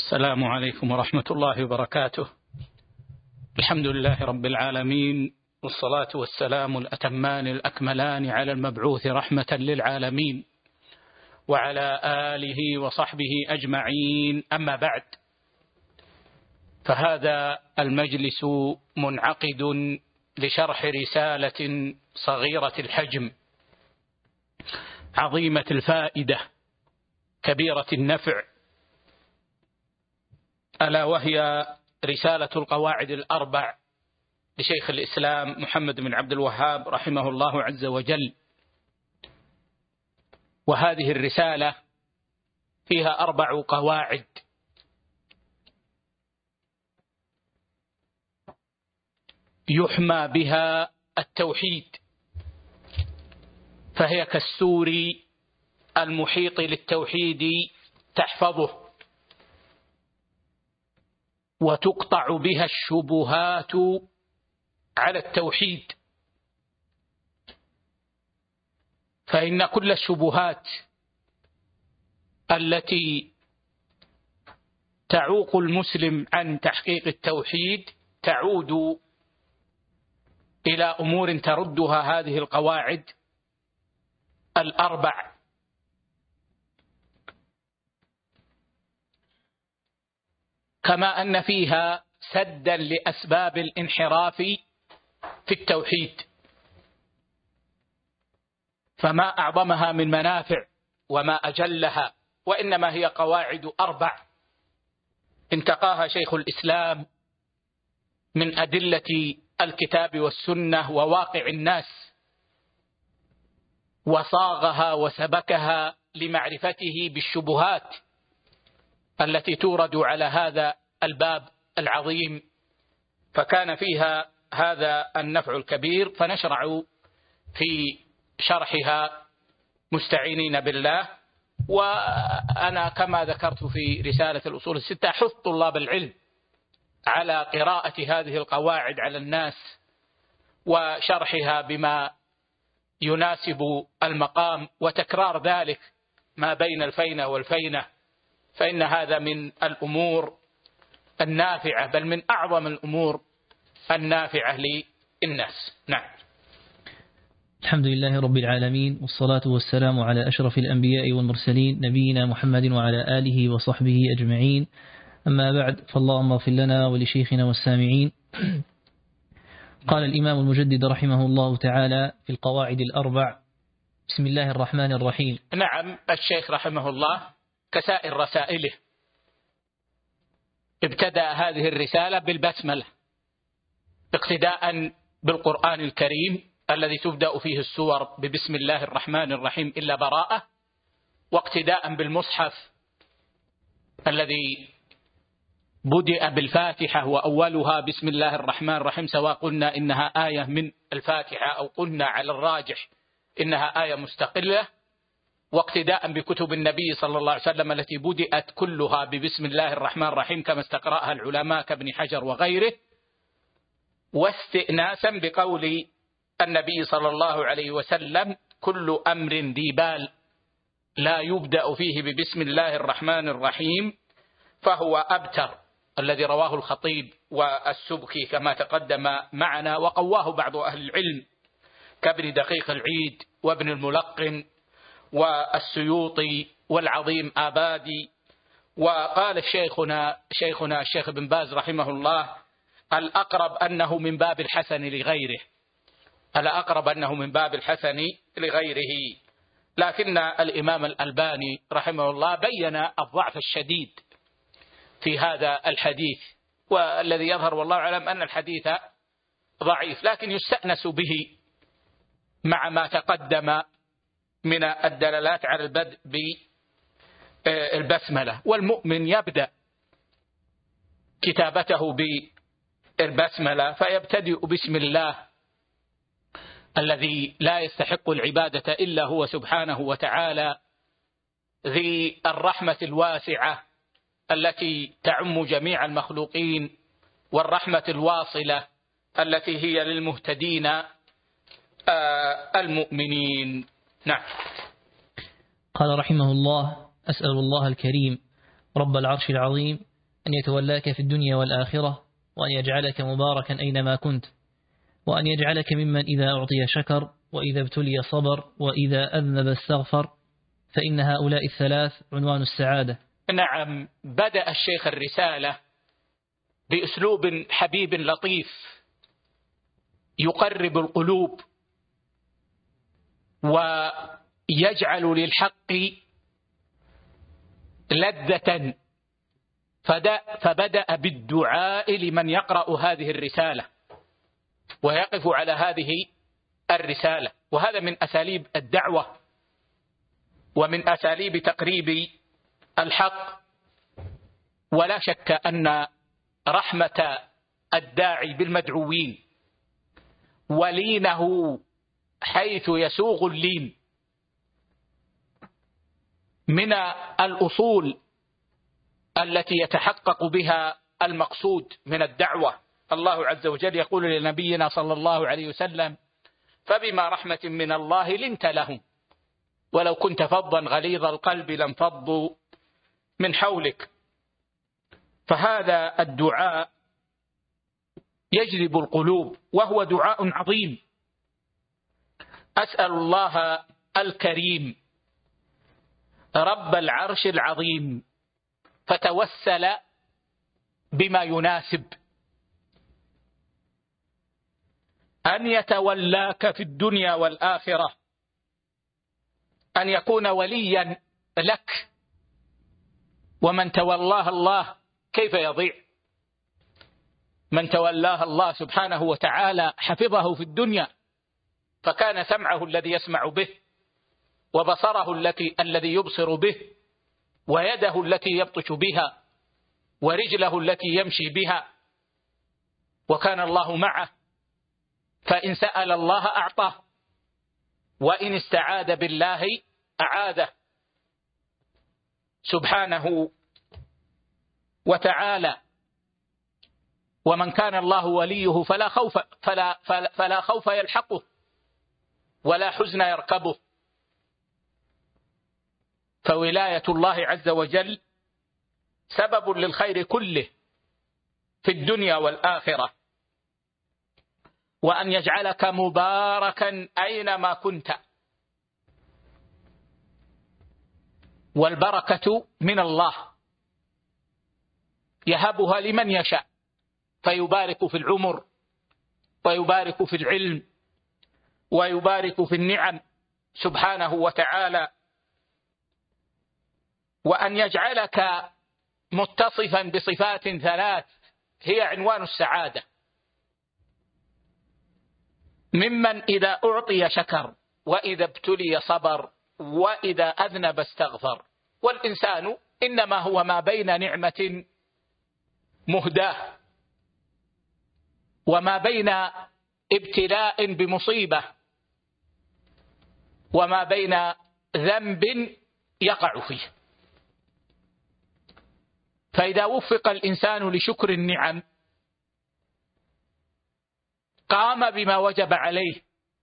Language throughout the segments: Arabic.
السلام عليكم ورحمة الله وبركاته. الحمد لله رب العالمين، والصلاة والسلام الأتمان الأكملان على المبعوث رحمة للعالمين وعلى آله وصحبه أجمعين. أما بعد، فهذا المجلس منعقد لشرح رسالة صغيرة الحجم عظيمة الفائدة كبيرة النفع، ألا وهي رسالة القواعد الأربع لشيخ الإسلام محمد بن عبد الوهاب رحمه الله عز وجل. وهذه الرسالة فيها 4 قواعد يحمى بها التوحيد، فهي كالسور المحيط للتوحيد تحفظه، وتقطع بها الشبهات على التوحيد، فإن كل الشبهات التي تعوق المسلم عن تحقيق التوحيد تعود إلى أمور تردها هذه القواعد ال4، كما أن فيها سدا لأسباب الانحراف في التوحيد، فما أعظمها من منافع وما أجلها، وإنما هي قواعد 4 انتقاها شيخ الإسلام من أدلة الكتاب والسنة وواقع الناس، وصاغها وسبكها لمعرفته بالشبهات التي تورد على هذا الباب العظيم، فكان فيها هذا النفع الكبير، فنشرع في شرحها مستعينين بالله. وأنا كما ذكرت في رسالة الأصول الستة حث طلاب العلم على قراءة هذه القواعد على الناس وشرحها بما يناسب المقام، وتكرار ذلك ما بين الفينة والفينة، فإن هذا من الأمور النافعة، بل من أعظم الأمور النافعة للناس. نعم. الحمد لله رب العالمين، والصلاة والسلام على أشرف الأنبياء والمرسلين نبينا محمد وعلى آله وصحبه أجمعين. أما بعد، فاللهم اغفر لنا ولشيخنا والسامعين. قال الإمام المجدد رحمه الله تعالى في القواعد ال4: بسم الله الرحمن الرحيم. نعم، الشيخ رحمه الله كسائر رسائله ابتدأ هذه الرسالة بالبسملة، اقتداء بالقرآن الكريم الذي تبدأ فيه السور ببسم الله الرحمن الرحيم إلا براءة، واقتداء بالمصحف الذي بدأ بالفاتحة وأولها بسم الله الرحمن الرحيم، سواء قلنا إنها آية من الفاتحة أو قلنا على الراجح إنها آية مستقلة، واقتداء بكتب النبي صلى الله عليه وسلم التي بدأت كلها ببسم الله الرحمن الرحيم كما استقرأها العلماء كابن حجر وغيره، واستئناسا بقول النبي صلى الله عليه وسلم: كل أمر ذي بال لا يبدأ فيه ببسم الله الرحمن الرحيم فهو أبتر، الذي رواه الخطيب والسبكي كما تقدم معنا، وقواه بعض أهل العلم كابن دقيق العيد وابن الملقن والسيوطي والعظيم آبادي. وقال شيخنا الشيخ بن باز رحمه الله: الأقرب أنه من باب الحسن لغيره، الأقرب أنه من باب الحسن لغيره، لكن الإمام الألباني رحمه الله بين الضعف الشديد في هذا الحديث، والذي يظهر والله أعلم أن الحديث ضعيف، لكن يستأنس به مع ما تقدم من الدلالات على البدء بالبسملة. والمؤمن يبدأ كتابته بالبسملة، فيبتدئ بسم الله الذي لا يستحق العبادة إلا هو سبحانه وتعالى، ذي الرحمة الواسعة التي تعم جميع المخلوقين، والرحمة الواصلة التي هي للمهتدين المؤمنين. نعم. قال رحمه الله: أسأل الله الكريم رب العرش العظيم أن يتولاك في الدنيا والآخرة، وأن يجعلك مباركا أينما كنت، وأن يجعلك ممن إذا أعطي شكر، وإذا ابتلي صبر، وإذا أذنب استغفر، فإن هؤلاء الثلاث عنوان السعادة. نعم، بدأ الشيخ الرسالة بأسلوب حبيب لطيف يقرب القلوب ويجعل للحق لذة، فبدأ بالدعاء لمن يقرأ هذه الرسالة ويقف على هذه الرسالة، وهذا من أساليب الدعوة ومن أساليب تقريب الحق. ولا شك أن رحمة الداعي بالمدعوين ولينه حيث يسوغ اللين من الأصول التي يتحقق بها المقصود من الدعوة. الله عز وجل يقول لنبينا صلى الله عليه وسلم: فبما رحمة من الله لنت لهم ولو كنت فظا غليظ القلب لانفضوا من حولك. فهذا الدعاء يجذب القلوب وهو دعاء عظيم. أسأل الله الكريم رب العرش العظيم فتوسل بما يناسب أن يتولاك في الدنيا والآخرة، أن يكون وليا لك، ومن تولاه الله كيف يضيع؟ من تولاه الله سبحانه وتعالى حفظه في الدنيا، فكان سمعه الذي يسمع به، وبصره الذي يبصر به، ويده التي يبطش بها، ورجله التي يمشي بها، وكان الله معه، فإن سأل الله أعطاه، وإن استعاذ بالله أعاذه سبحانه وتعالى. ومن كان الله وليه فلا خوف يلحقه ولا حزن يركبه. فولاية الله عز وجل سبب للخير كله في الدنيا والآخرة، وأن يجعلك مباركا أينما كنت. والبركة من الله يهبها لمن يشاء، فيبارك في العمر، ويبارك في العلم، ويبارك في النعم سبحانه وتعالى. وأن يجعلك متصفا بصفات ثلاث هي عنوان السعادة: ممن إذا أعطي شكر، وإذا ابتلي صبر، وإذا أذنب استغفر. والإنسان إنما هو ما بين نعمة مهداة وما بين ابتلاء بمصيبة وما بين ذنب يقع فيه. فإذا وفق الإنسان لشكر النعم قام بما وجب عليه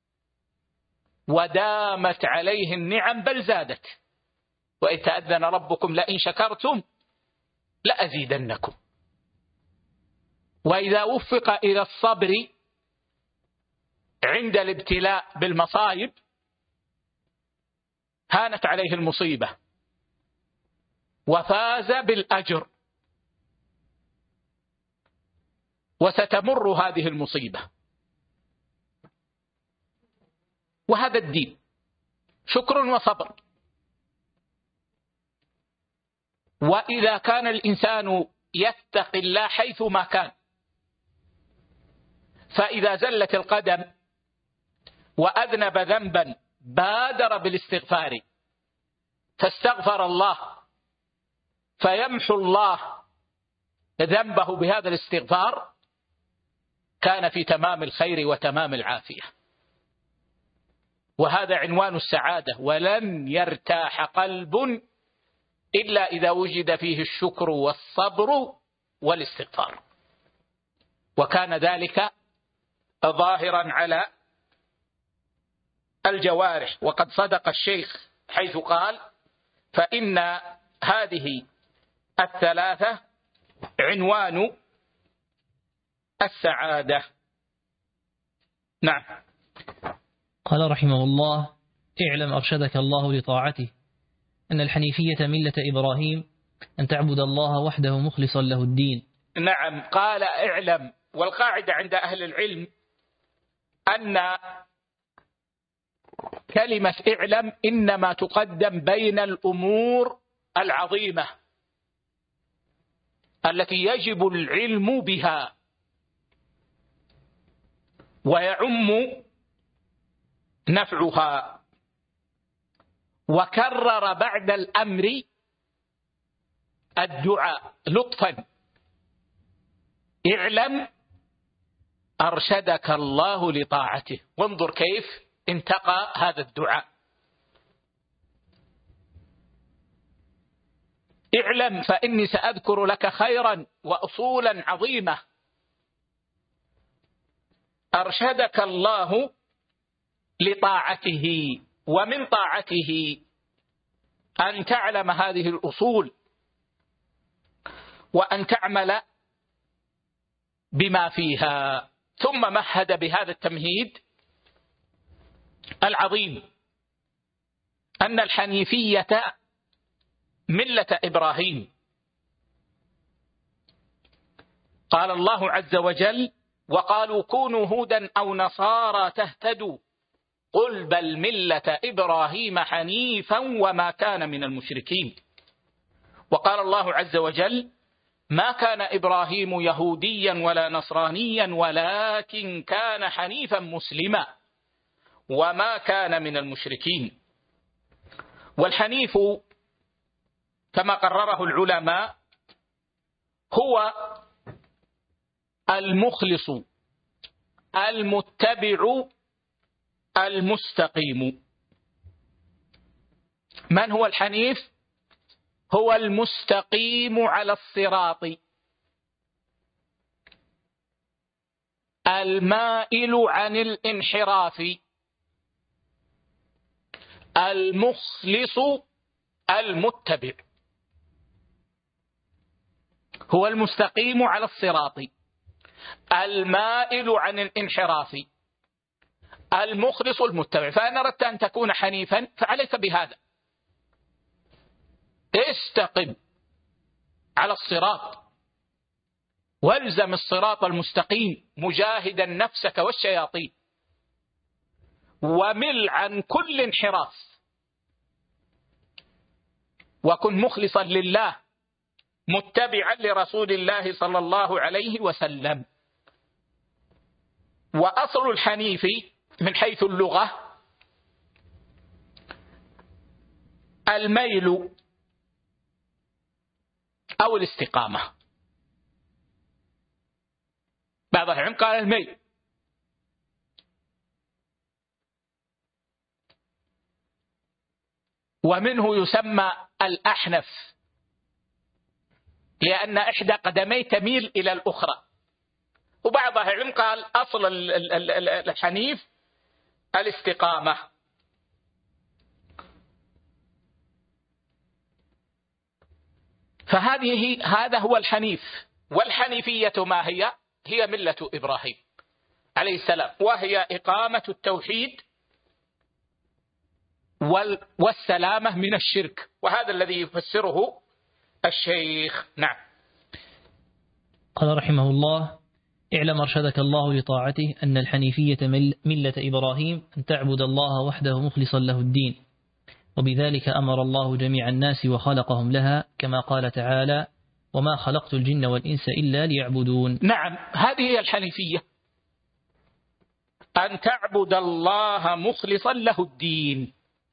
ودامت عليه النعم بل زادت. وإذ تأذن ربكم لئن شكرتم لأزيدنكم. وإذا وفق إلى الصبر عند الابتلاء بالمصائب هانت عليه المصيبة وفاز بالأجر، وستمر هذه المصيبة. وهذا الدين شكر وصبر. وإذا كان الإنسان يتقي الله حيث ما كان، فإذا زلت القدم وأذنب ذنبا بادر بالاستغفار فاستغفر الله، فيمحو الله ذنبه بهذا الاستغفار، كان في تمام الخير وتمام العافية. وهذا عنوان السعادة. ولن يرتاح قلب إلا إذا وجد فيه الشكر والصبر والاستغفار. وكان ذلك ظاهرا على الجوارح. وقد صدق الشيخ حيث قال: فإن هذه الثلاثة عنوان السعادة. نعم. قال رحمه الله: اعلم أرشدك الله لطاعته أن الحنيفية ملة إبراهيم أن تعبد الله وحده مخلصا له الدين. نعم، قال اعلم. والقاعدة عند أهل العلم أن كلمة اعلم إنما تقدم بين الأمور العظيمة التي يجب العلم بها، ويعم نفعها. وكرر بعد الأمر الدعاء لطفا: اعلم أرشدك الله لطاعته. وانظر كيف انتقى هذا الدعاء: اعلم فإني سأذكر لك خيرا وأصولا عظيمة أرشدك الله لطاعته. ومن طاعته أن تعلم هذه الأصول وأن تعمل بما فيها. ثم مهد بهذا التمهيد العظيم أن الحنيفية ملة إبراهيم. قال الله عز وجل: وقالوا كونوا هودا أو نصارى تهتدوا قل بل ملة إبراهيم حنيفا وما كان من المشركين. وقال الله عز وجل: ما كان إبراهيم يهوديا ولا نصرانيا ولكن كان حنيفا مسلما وما كان من المشركين. والحنيف كما قرره العلماء هو المخلص المتبع المستقيم. من هو الحنيف؟ هو المستقيم على الصراط المائل عن الانحراف المخلص المتبع. هو المستقيم على الصراط المائل عن الانحراف المخلص المتبع. فإن أردت أن تكون حنيفا فعليك بهذا: استقم على الصراط والزم الصراط المستقيم مجاهدا نفسك والشياطين، ومل عن كل انحراف، وكن مخلصا لله متبعا لرسول الله صلى الله عليه وسلم. وأصل الحنيف من حيث اللغة الميل أو الاستقامة. بعض العلماء قال الميل. ومنه يسمى الأحنف لأن إحدى قدمي تميل إلى الأخرى. وبعض العلماء قال أصل الحنيف الاستقامة. هذا هو الحنيف. والحنيفية ما هي؟ هي ملة إبراهيم عليه السلام، وهي إقامة التوحيد والسلامة من الشرك، وهذا الذي يفسره الشيخ. نعم. قال رحمه الله: اعلم أرشدك الله لطاعته أن الحنيفية ملة إبراهيم أن تعبد الله وحده مخلصا له الدين، وبذلك أمر الله جميع الناس وخلقهم لها، كما قال تعالى: وما خلقت الجن والإنس إلا ليعبدون. نعم، هذه هي الحنيفية، أن تعبد الله مخلصا له الدين.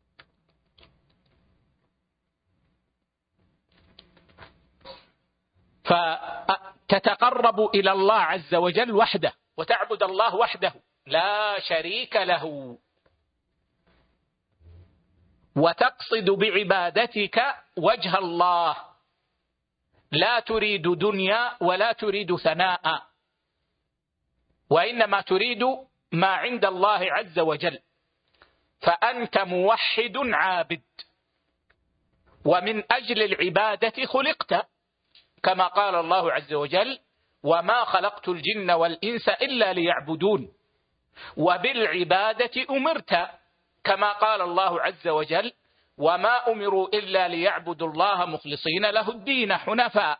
فتتقرب إلى الله عز وجل وحده، وتعبد الله وحده لا شريك له، وتقصد بعبادتك وجه الله، لا تريد دنيا ولا تريد ثناء، وإنما تريد ما عند الله عز وجل. فأنت موحد عابد، ومن أجل العبادة خلقت، كما قال الله عز وجل: وما خلقت الجن والإنس إلا ليعبدون. وبالعبادة أمرت، كما قال الله عز وجل: وما أمروا إلا ليعبدوا الله مخلصين له الدين حنفاء.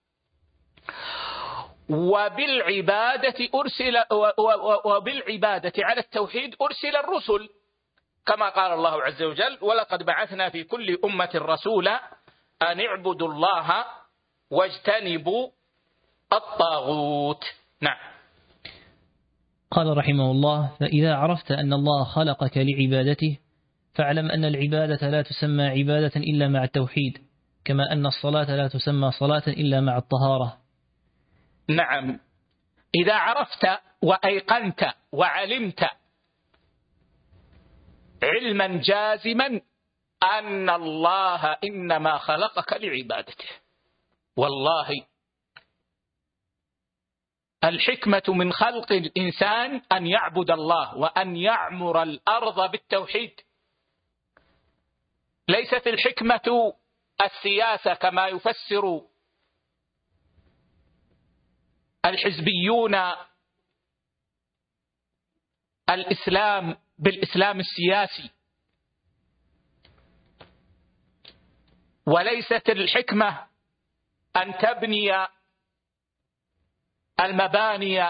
وبالعبادة على التوحيد أرسل الرسل، كما قال الله عز وجل: ولقد بعثنا في كل أمة رسولا أن اعبدوا الله واجتنبوا الطاغوت. نعم. قال رحمه الله: فإذا عرفت أن الله خلقك لعبادته فاعلم أن العبادة لا تسمى عبادة إلا مع التوحيد، كما أن الصلاة لا تسمى صلاة إلا مع الطهارة. نعم، إذا عرفت وأيقنت وعلمت علما جازما أن الله إنما خلقك لعبادته. والله الحكمة من خلق الإنسان أن يعبد الله وأن يعمر الأرض بالتوحيد. ليست الحكمة السياسة كما يفسر الحزبيون الإسلام بالإسلام السياسي، وليست الحكمة أن تبني المباني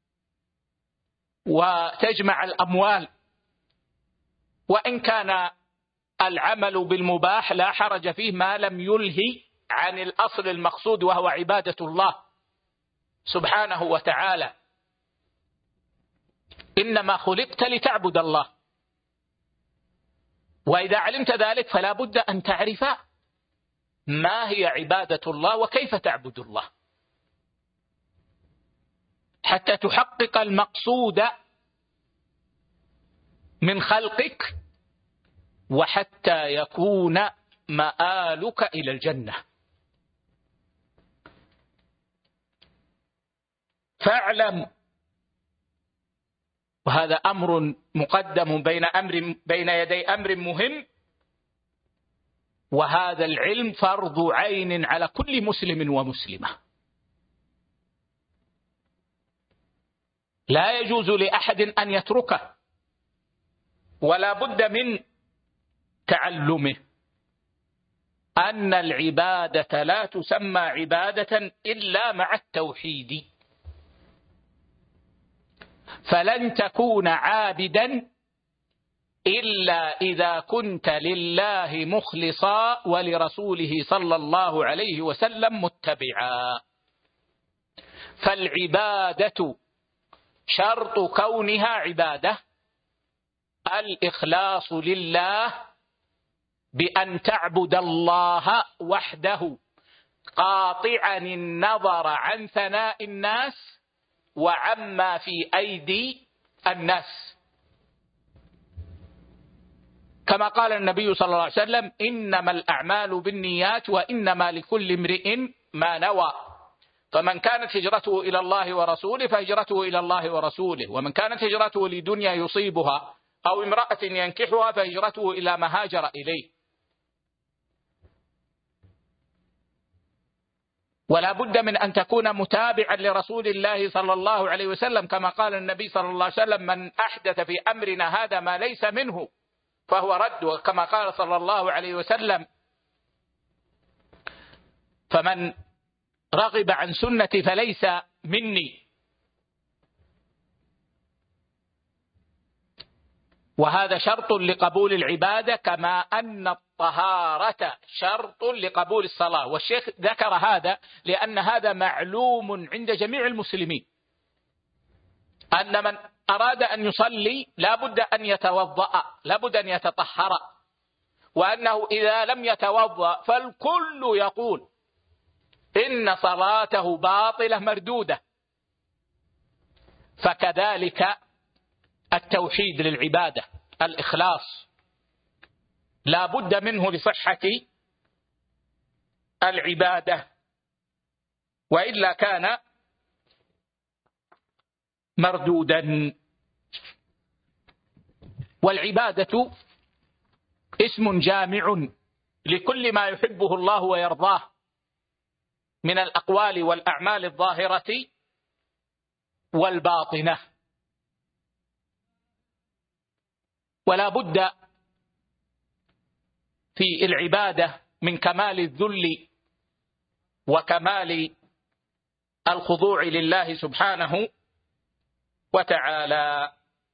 وتجمع الأموال، وإن كان العمل بالمباح لا حرج فيه ما لم يلهي عن الأصل المقصود وهو عبادة الله سبحانه وتعالى. إنما خلقت لتعبد الله، وإذا علمت ذلك فلا بد أن تعرف ما هي عبادة الله وكيف تعبد الله حتى تحقق المقصود من خلقك وحتى يكون مآلك إلى الجنة. فاعلم، وهذا أمر مقدم بين يدي أمر مهم، وهذا العلم فرض عين على كل مسلم ومسلمة. لا يجوز لأحد أن يتركه، ولا بد من تعلمه أن العبادة لا تسمى عبادة إلا مع التوحيد. فلن تكون عابدا إلا إذا كنت لله مخلصا ولرسوله صلى الله عليه وسلم متبعا. فالعبادة شرط كونها عبادة الإخلاص لله، بأن تعبد الله وحده قاطعا النظر عن ثناء الناس وعما في أيدي الناس، كما قال النبي صلى الله عليه وسلم: إنما الأعمال بالنيات وإنما لكل امرئ ما نوى، فمن كانت هجرته إلى الله ورسوله فهجرته إلى الله ورسوله، ومن كانت هجرته لدنيا يصيبها أو امرأة ينكحها فهجرته إلى ما هاجر إليه. ولا بد من أن تكون متابعا لرسول الله صلى الله عليه وسلم، كما قال النبي صلى الله عليه وسلم: من أحدث في أمرنا هذا ما ليس منه فهو رد، وكما قال صلى الله عليه وسلم: فمن رغب عن سنتي فليس مني. وهذا شرط لقبول العبادة، كما أن الطهارة شرط لقبول الصلاة. والشيخ ذكر هذا لأن هذا معلوم عند جميع المسلمين، أن من أراد أن يصلي لا بد أن يتوضأ، لا بد أن يتطهر، وأنه إذا لم يتوضأ فالكل يقول إن صلاته باطلة مردودة. فكذلك التوحيد للعبادة، الإخلاص لا بد منه لصحة العبادة، وإلا كان مردودا. والعبادة اسم جامع لكل ما يحبه الله ويرضاه، من الأقوال والأعمال الظاهرة والباطنة. ولا بد في العبادة من كمال الذل وكمال الخضوع لله سبحانه وتعالى.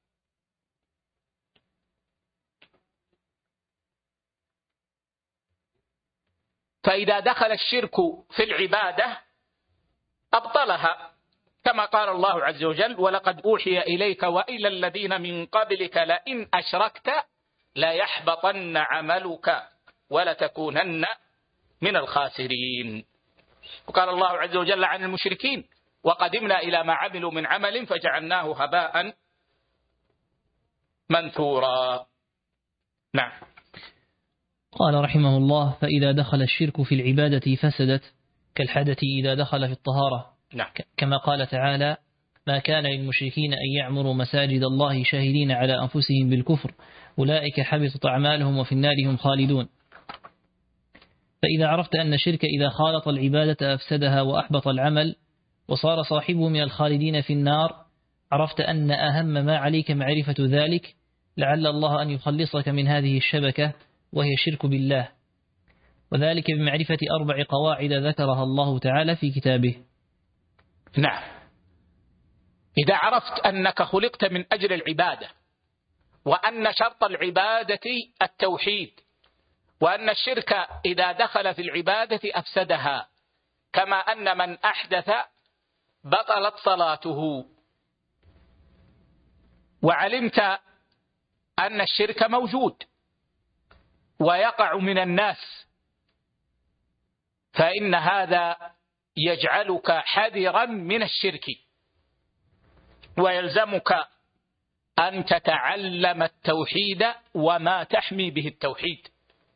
فإذا دخل الشرك في العبادة أبطلها، كما قال الله عز وجل: ولقد أوحي إليك وإلى الذين من قبلك لئن أشركت ليحبطن عملك ولتكونن من الخاسرين. وقال الله عز وجل عن المشركين: وقدمنا إلى ما عملوا من عمل فجعلناه هباء منثورا. نعم. قال رحمه الله: فإذا دخل الشرك في العبادة فسدت كالحدث إذا دخل في الطهارة. نعم. كما قال تعالى: ما كان للمشركين أن يعمروا مساجد الله شاهدين على أنفسهم بالكفر أولئك حبطت أعمالهم وفي النار هم خالدون. فإذا عرفت أن الشرك إذا خالط العبادة أفسدها وأحبط العمل وصار صاحبه من الخالدين في النار، عرفت أن أهم ما عليك معرفة ذلك، لعل الله أن يخلصك من هذه الشبكة وهي الشرك بالله، وذلك بمعرفة 4 قواعد ذكرها الله تعالى في كتابه. نعم. إذا عرفت أنك خلقت من أجل العبادة، وأن شرط العبادة التوحيد، وأن الشرك إذا دخل في العبادة أفسدها، كما أن من أحدث بطلت صلاته، وعلمت أن الشرك موجود ويقع من الناس، فإن هذا يجعلك حذرا من الشرك، ويلزمك أن تتعلم التوحيد وما تحمي به التوحيد.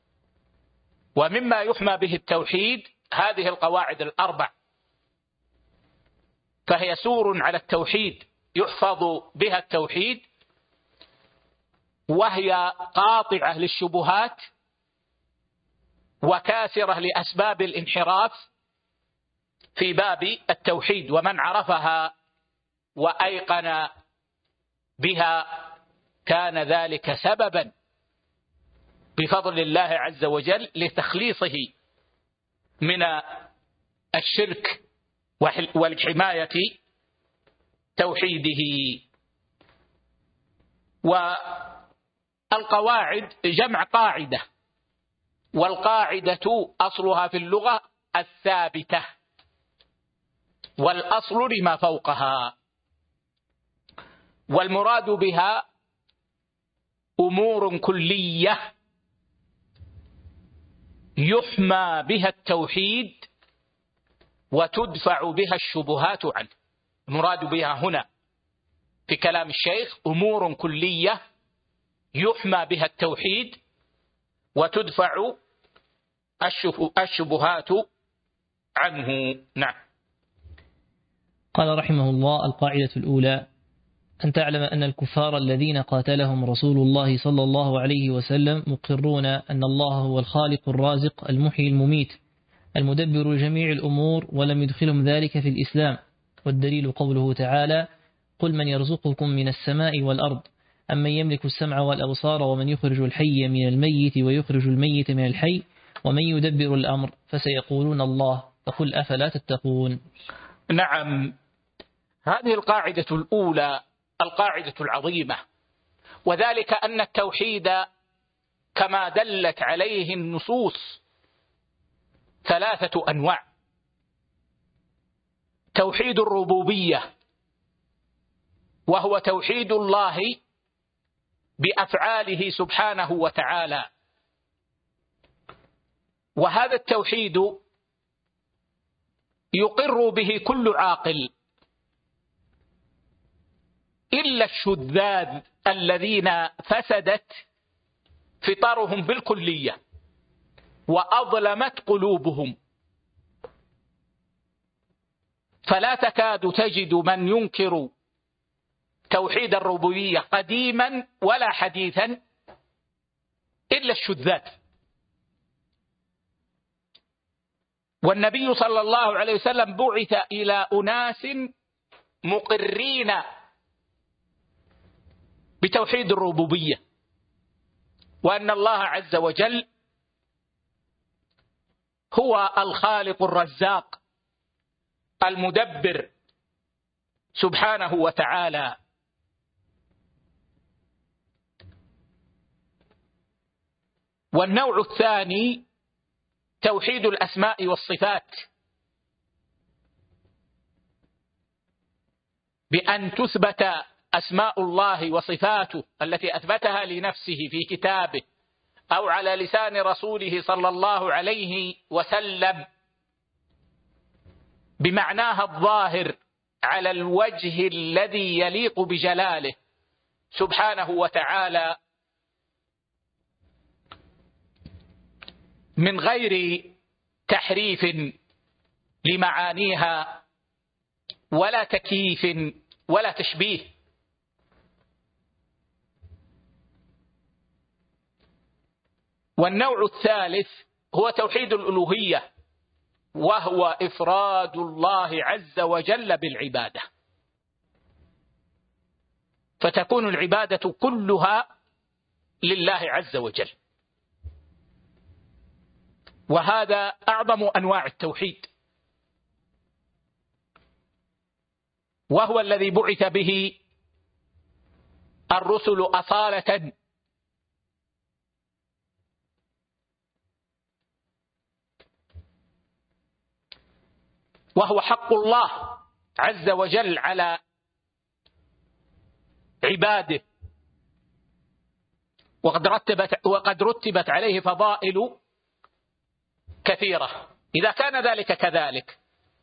ومما يحمى به التوحيد هذه القواعد 4، فهي سور على التوحيد يحفظ بها التوحيد، وهي قاطعة للشبهات وكاسرة لأسباب الانحراف في باب التوحيد. ومن عرفها وأيقن بها كان ذلك سببا بفضل الله عز وجل لتخليصه من الشرك والحماية توحيده. والقواعد جمع قاعدة، والقاعدة أصلها في اللغة الثابتة، والأصل لما فوقها، والمراد بها أمور كلية يحمى بها التوحيد وتدفع بها الشبهات عنه. المراد بها هنا في كلام الشيخ أمور كلية يحمى بها التوحيد وتدفع الشبهات عنه. نعم. قال رحمه الله: القاعدة الأولى أن تعلم أن الكفار الذين قاتلهم رسول الله صلى الله عليه وسلم مقرون أن الله هو الخالق الرازق المحيي المميت المدبر جميع الأمور، ولم يدخلهم ذلك في الإسلام. والدليل قوله تعالى: قل من يرزقكم من السماء والأرض أمن يملك السمع والأبصار ومن يخرج الحي من الميت ويخرج الميت من الحي ومن يدبر الأمر فسيقولون الله فقل أفلا تتقون. نعم. هذه القاعدة الأولى القاعدة العظيمة، وذلك أن التوحيد كما دلت عليه النصوص 3 أنواع: توحيد الربوبية، وهو توحيد الله بأفعاله سبحانه وتعالى، وهذا التوحيد يقر به كل عاقل إلا الشذاذ الذين فسدت فطرهم بالكلية وأظلمت قلوبهم، فلا تكاد تجد من ينكر توحيد الربوبية قديما ولا حديثا إلا الشذاذ. والنبي صلى الله عليه وسلم بعث إلى أناس مقرين بتوحيد الربوبية، وأن الله عز وجل هو الخالق الرزاق المدبر سبحانه وتعالى. والنوع الثاني توحيد الأسماء والصفات، بأن تثبت أسماء الله وصفاته التي أثبتها لنفسه في كتابه أو على لسان رسوله صلى الله عليه وسلم بمعناها الظاهر على الوجه الذي يليق بجلاله سبحانه وتعالى، من غير تحريف لمعانيها ولا تكييف ولا تشبيه. والنوع الثالث هو توحيد الألوهية، وهو إفراد الله عز وجل بالعبادة، فتكون العبادة كلها لله عز وجل، وهذا أعظم أنواع التوحيد، وهو الذي بعث به الرسل أصالة، وهو حق الله عز وجل على عباده، وقد رتبت عليه فضائل كثيرة. إذا كان ذلك كذلك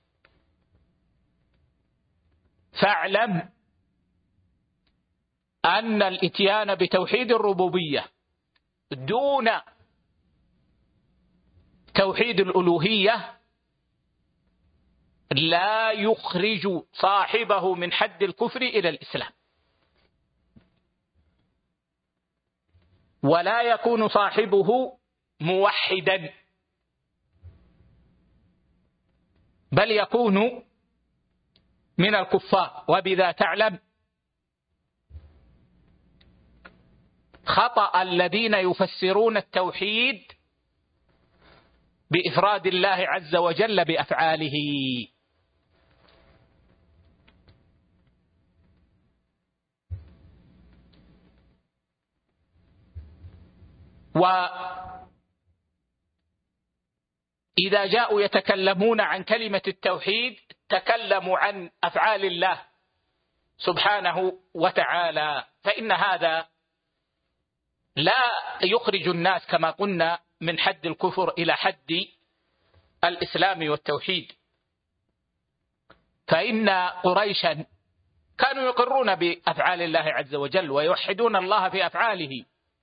فاعلم أن الإتيان بتوحيد الربوبية دون توحيد الألوهية لا يخرج صاحبه من حد الكفر إلى الإسلام، ولا يكون صاحبه موحدا، بل يكون من الكفار. وبذا تعلم خطأ الذين يفسرون التوحيد بإفراد الله عز وجل بأفعاله. وإذا جاءوا يتكلمون عن كلمة التوحيد تكلموا عن أفعال الله سبحانه وتعالى، فإن هذا لا يخرج الناس كما قلنا من حد الكفر إلى حد الإسلام والتوحيد. فإن قريشا كانوا يقرون بأفعال الله عز وجل ويوحدون الله في أفعاله،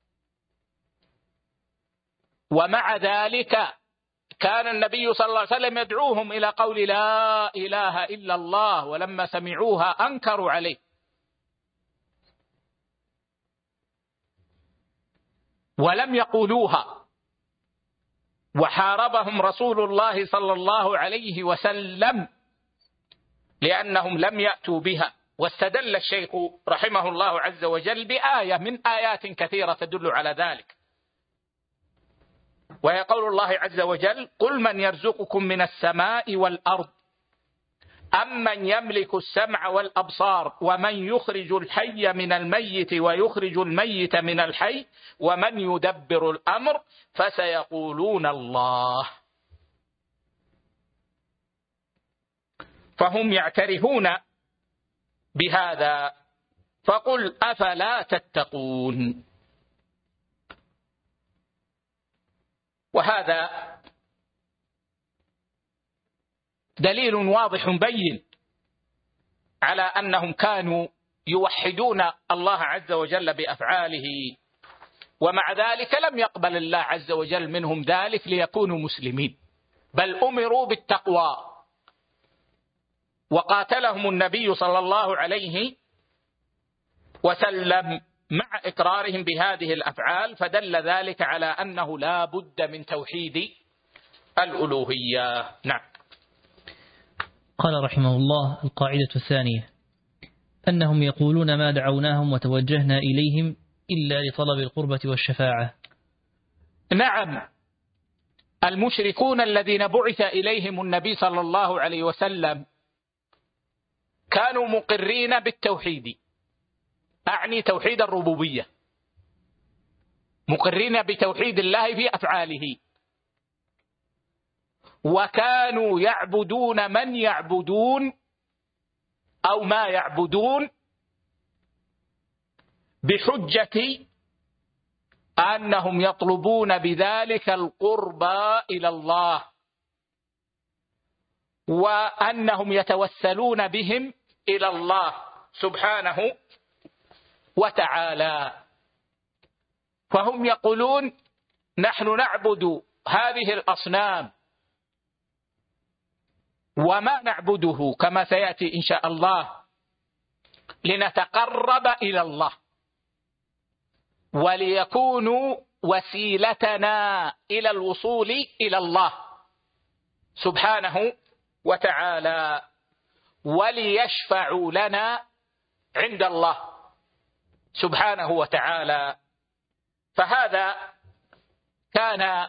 ومع ذلك كان النبي صلى الله عليه وسلم يدعوهم إلى قول لا إله إلا الله، ولما سمعوها أنكروا عليه، ولم يقولوها، وحاربهم رسول الله صلى الله عليه وسلم لأنهم لم يأتوا بها. واستدل الشيخ رحمه الله عز وجل بآية من آيات كثيرة تدل على ذلك، وهي قول الله عز وجل قل من يرزقكم من السماء والأرض أمن يملك السمع والأبصار ومن يخرج الحي من الميت ويخرج الميت من الحي ومن يدبر الأمر فسيقولون الله. فهم يعترفون بهذا، فقل أفلا تتقون. وهذا دليل واضح بين على أنهم كانوا يوحدون الله عز وجل بأفعاله، ومع ذلك لم يقبل الله عز وجل منهم ذلك ليكونوا مسلمين، بل أمروا بالتقوى، وقاتلهم النبي صلى الله عليه وسلم مع إقرارهم بهذه الأفعال، فدل ذلك على أنه لا بد من توحيد الألوهية. نعم. قال رحمه الله: القاعدة الثانية أنهم يقولون ما دعوناهم وتوجهنا إليهم إلا لطلب القربة والشفاعة. نعم، المشركون الذين بعث إليهم النبي صلى الله عليه وسلم كانوا مقرين بالتوحيد، أعني توحيد الربوبية، مقرين بتوحيد الله في أفعاله، وكانوا يعبدون من يعبدون أو ما يعبدون بحجة أنهم يطلبون بذلك القربى إلى الله، وأنهم يتوسلون بهم إلى الله سبحانه وتعالى. فهم يقولون نحن نعبد هذه الأصنام وما نعبده كما سيأتي إن شاء الله لنتقرب إلى الله وليكونوا وسيلتنا إلى الوصول إلى الله سبحانه وتعالى، وليشفعوا لنا عند الله سبحانه وتعالى. فهذا كان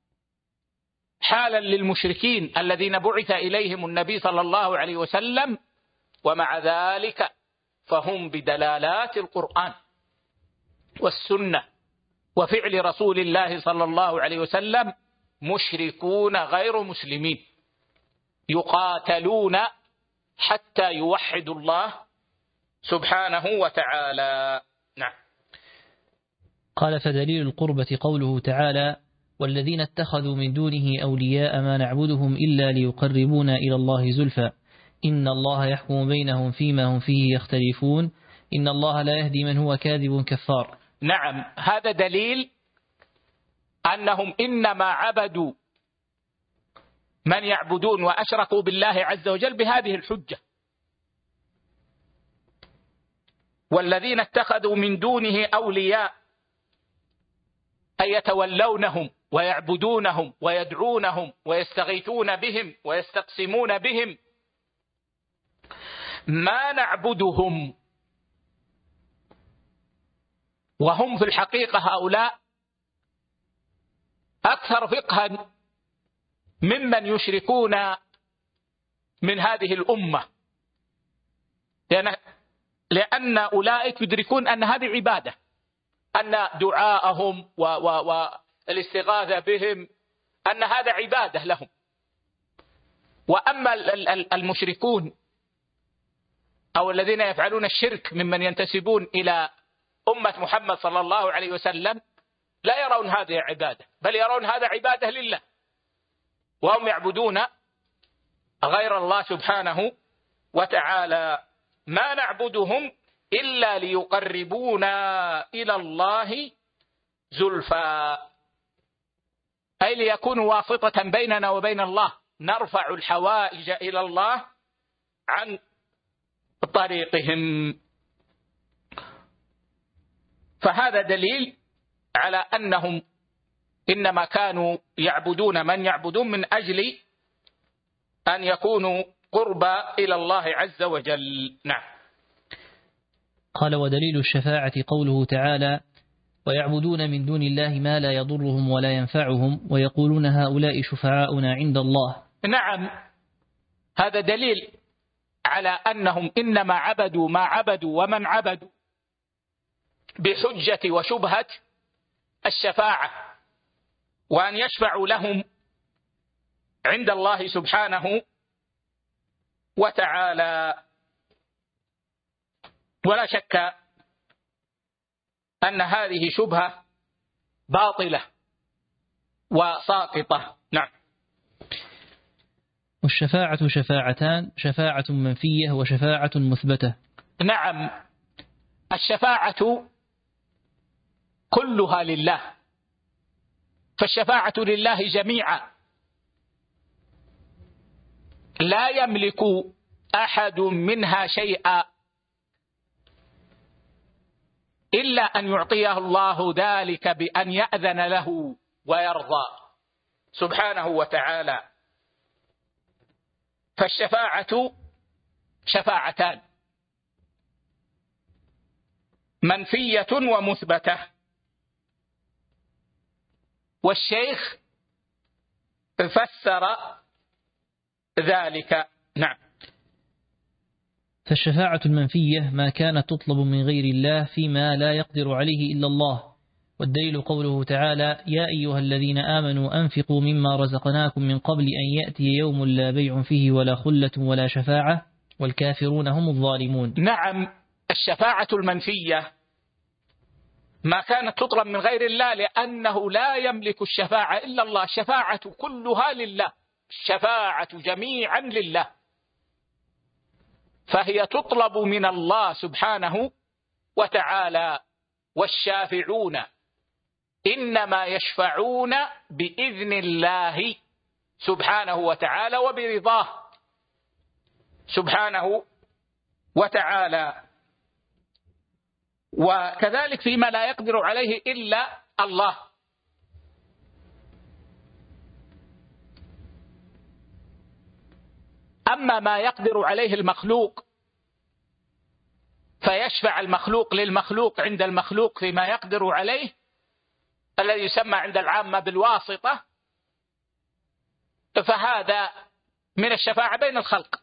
حالا للمشركين الذين بعث إليهم النبي صلى الله عليه وسلم، ومع ذلك فهم بدلالات القرآن والسنة وفعل رسول الله صلى الله عليه وسلم مشركون غير مسلمين، يقاتلون حتى يوحدوا الله سبحانه وتعالى. نعم. قال: فدليل القربة قوله تعالى: والذين اتخذوا من دونه أولياء ما نعبدهم إلا ليقربونا إلى الله زلفى إن الله يحكم بينهم فيما هم فيه يختلفون إن الله لا يهدي من هو كاذب كفار. نعم، هذا دليل أنهم إنما عبدوا من يعبدون وأشركوا بالله عز وجل بهذه الحجة. والذين اتخذوا من دونه أولياء أي يتولونهم ويعبدونهم ويدعونهم ويستغيثون بهم ويستقسمون بهم، ما نعبدهم، وهم في الحقيقة هؤلاء أكثر فقها ممن يشركون من هذه الأمة، لأن أولئك يدركون أن هذه عبادة، أن دعاءهم والاستغاثة بهم أن هذا عبادة لهم. وأما المشركون أو الذين يفعلون الشرك ممن ينتسبون إلى أمة محمد صلى الله عليه وسلم لا يرون هذه عبادة، بل يرون هذا عبادة لله، وهم يعبدون غير الله سبحانه وتعالى. ما نعبدهم إلا ليقربونا إلى الله زلفى، أي ليكونوا واسطة بيننا وبين الله، نرفع الحوائج إلى الله عن طريقهم. فهذا دليل على أنهم إنما كانوا يعبدون من يعبدون من أجل أن يكونوا قربى إلى الله عز وجل. نعم. قال: ودليل الشفاعة قوله تعالى: ويعبدون من دون الله ما لا يضرهم ولا ينفعهم ويقولون هؤلاء شفعاؤنا عند الله. نعم، هذا دليل على أنهم إنما عبدوا ما عبدوا ومن عبدوا بحجة وشبهة الشفاعة، وأن يشفعوا لهم عند الله سبحانه وتعالى. ولا شك أن هذه شبهة باطلة وساقطة. نعم. والشفاعة شفاعتان: شفاعة منفية وشفاعة مثبتة. نعم، الشفاعة كلها لله، فالشفاعة لله جميعا، لا يملك أحد منها شيئا إلا أن يعطيه الله ذلك بأن يأذن له ويرضى سبحانه وتعالى. فالشفاعة شفاعتان، منفية ومثبتة. والشيخ فسر ذلك. نعم. فالشفاعة المنفية ما كانت تطلب من غير الله فيما لا يقدر عليه إلا الله، والدليل قوله تعالى: يا أيها الذين آمنوا أنفقوا مما رزقناكم من قبل أن يأتي يوم لا بيع فيه ولا خلة ولا شفاعة والكافرون هم الظالمون. نعم، الشفاعة المنفية ما كانت تطلب من غير الله، لأنه لا يملك الشفاعة إلا الله. الشفاعة كلها لله، الشفاعة جميعا لله، فهي تطلب من الله سبحانه وتعالى. والشافعون إنما يشفعون بإذن الله سبحانه وتعالى وبرضاه سبحانه وتعالى. وكذلك فيما لا يقدر عليه إلا الله. أما ما يقدر عليه المخلوق فيشفع المخلوق للمخلوق عند المخلوق فيما يقدر عليه، الذي يسمى عند العامة بالواسطة، فهذا من الشفاعة بين الخلق.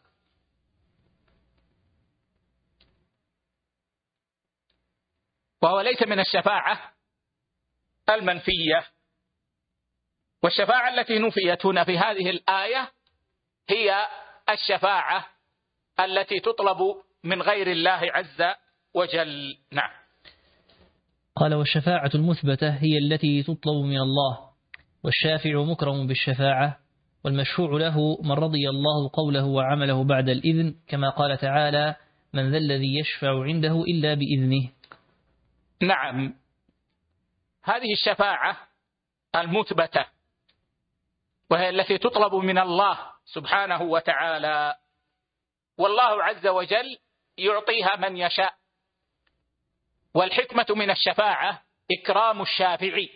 وهو ليس من الشفاعة المنفية. والشفاعة التي نفيت هنا في هذه الآية هي الشفاعة التي تطلب من غير الله عز وجل. نعم. قال: والشفاعة المثبتة هي التي تطلب من الله، والشافع مكرم بالشفاعة، والمشفوع له من رضي الله قوله وعمله بعد الإذن، كما قال تعالى: من ذا الذي يشفع عنده إلا بإذنه. نعم، هذه الشفاعة المثبتة وهي التي تطلب من الله سبحانه وتعالى، والله عز وجل يعطيها من يشاء. والحكمة من الشفاعة إكرام الشافع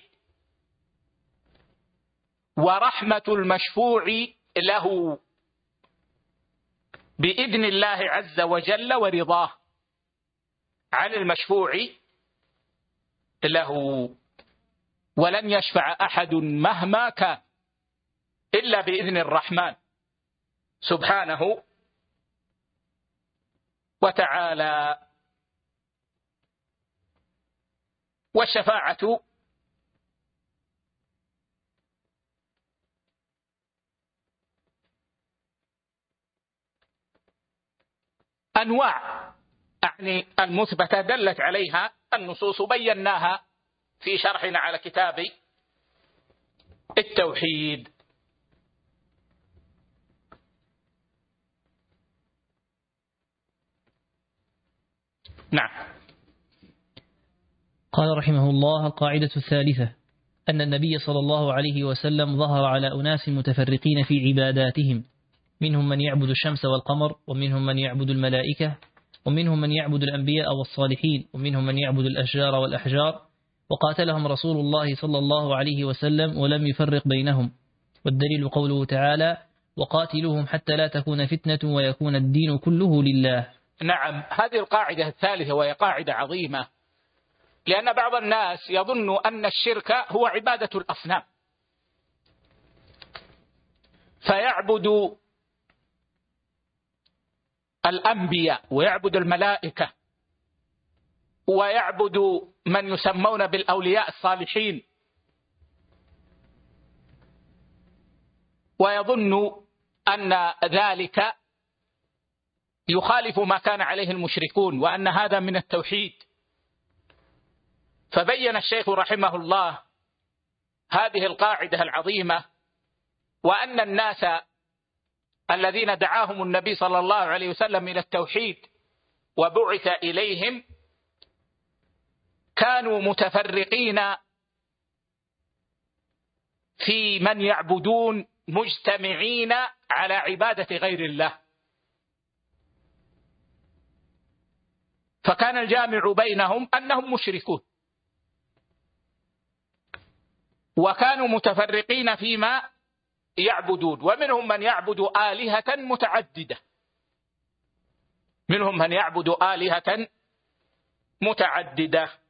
ورحمة المشفوع له بإذن الله عز وجل ورضاه عن المشفوع له. ولن يشفع أحد مهما كان إلا بإذن الرحمن سبحانه وتعالى. والشفاعة أنواع، يعني المثبتة دلت عليها النصوص، بيناها في شرحنا على كتاب التوحيد. نعم. قال رحمه الله: القاعدة الثالثة أن النبي صلى الله عليه وسلم ظهر على أناس متفرقين في عباداتهم، منهم من يعبد الشمس والقمر، ومنهم من يعبد الملائكة، ومنهم من يعبد الأنبياء والصالحين، ومنهم من يعبد الأشجار والأحجار، وقاتلهم رسول الله صلى الله عليه وسلم ولم يفرق بينهم. والدليل قوله تعالى: وقاتلوهم حتى لا تكون فتنة ويكون الدين كله لله. نعم، هذه القاعدة الثالثة وهي قاعدة عظيمة، لأن بعض الناس يظن أن الشرك هو عبادة الأصنام، فيعبد الأنبياء ويعبد الملائكة ويعبد من يسمون بالأولياء الصالحين، ويظن أن ذلك يخالف ما كان عليه المشركون وأن هذا من التوحيد. فبين الشيخ رحمه الله هذه القاعدة العظيمة، وأن الناس الذين دعاهم النبي صلى الله عليه وسلم إلى التوحيد وبعث إليهم كانوا متفرقين في من يعبدون مجتمعين على عبادة غير الله، فكان الجامع بينهم أنهم مشركون، وكانوا متفرقين فيما يعبدون، ومنهم من يعبد آلهة متعددة، منهم من يعبد آلهة متعددة.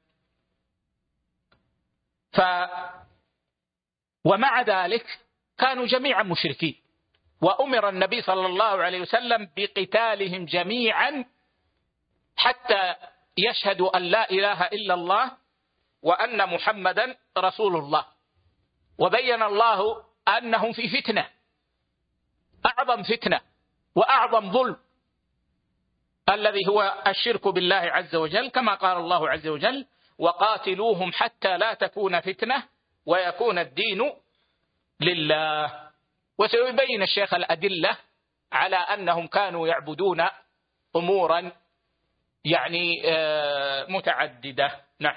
ومع ذلك كانوا جميعا مشركين، وأمر النبي صلى الله عليه وسلم بقتالهم جميعا حتى يشهدوا أن لا إله إلا الله وأن محمدا رسول الله. وبين الله أنهم في فتنة، أعظم فتنة وأعظم ظلم الذي هو الشرك بالله عز وجل، كما قال الله عز وجل: وقاتلوهم حتى لا تكون فتنة ويكون الدين لله. وسيبين الشيخ الأدلة على أنهم كانوا يعبدون أمورا متعددة. نعم.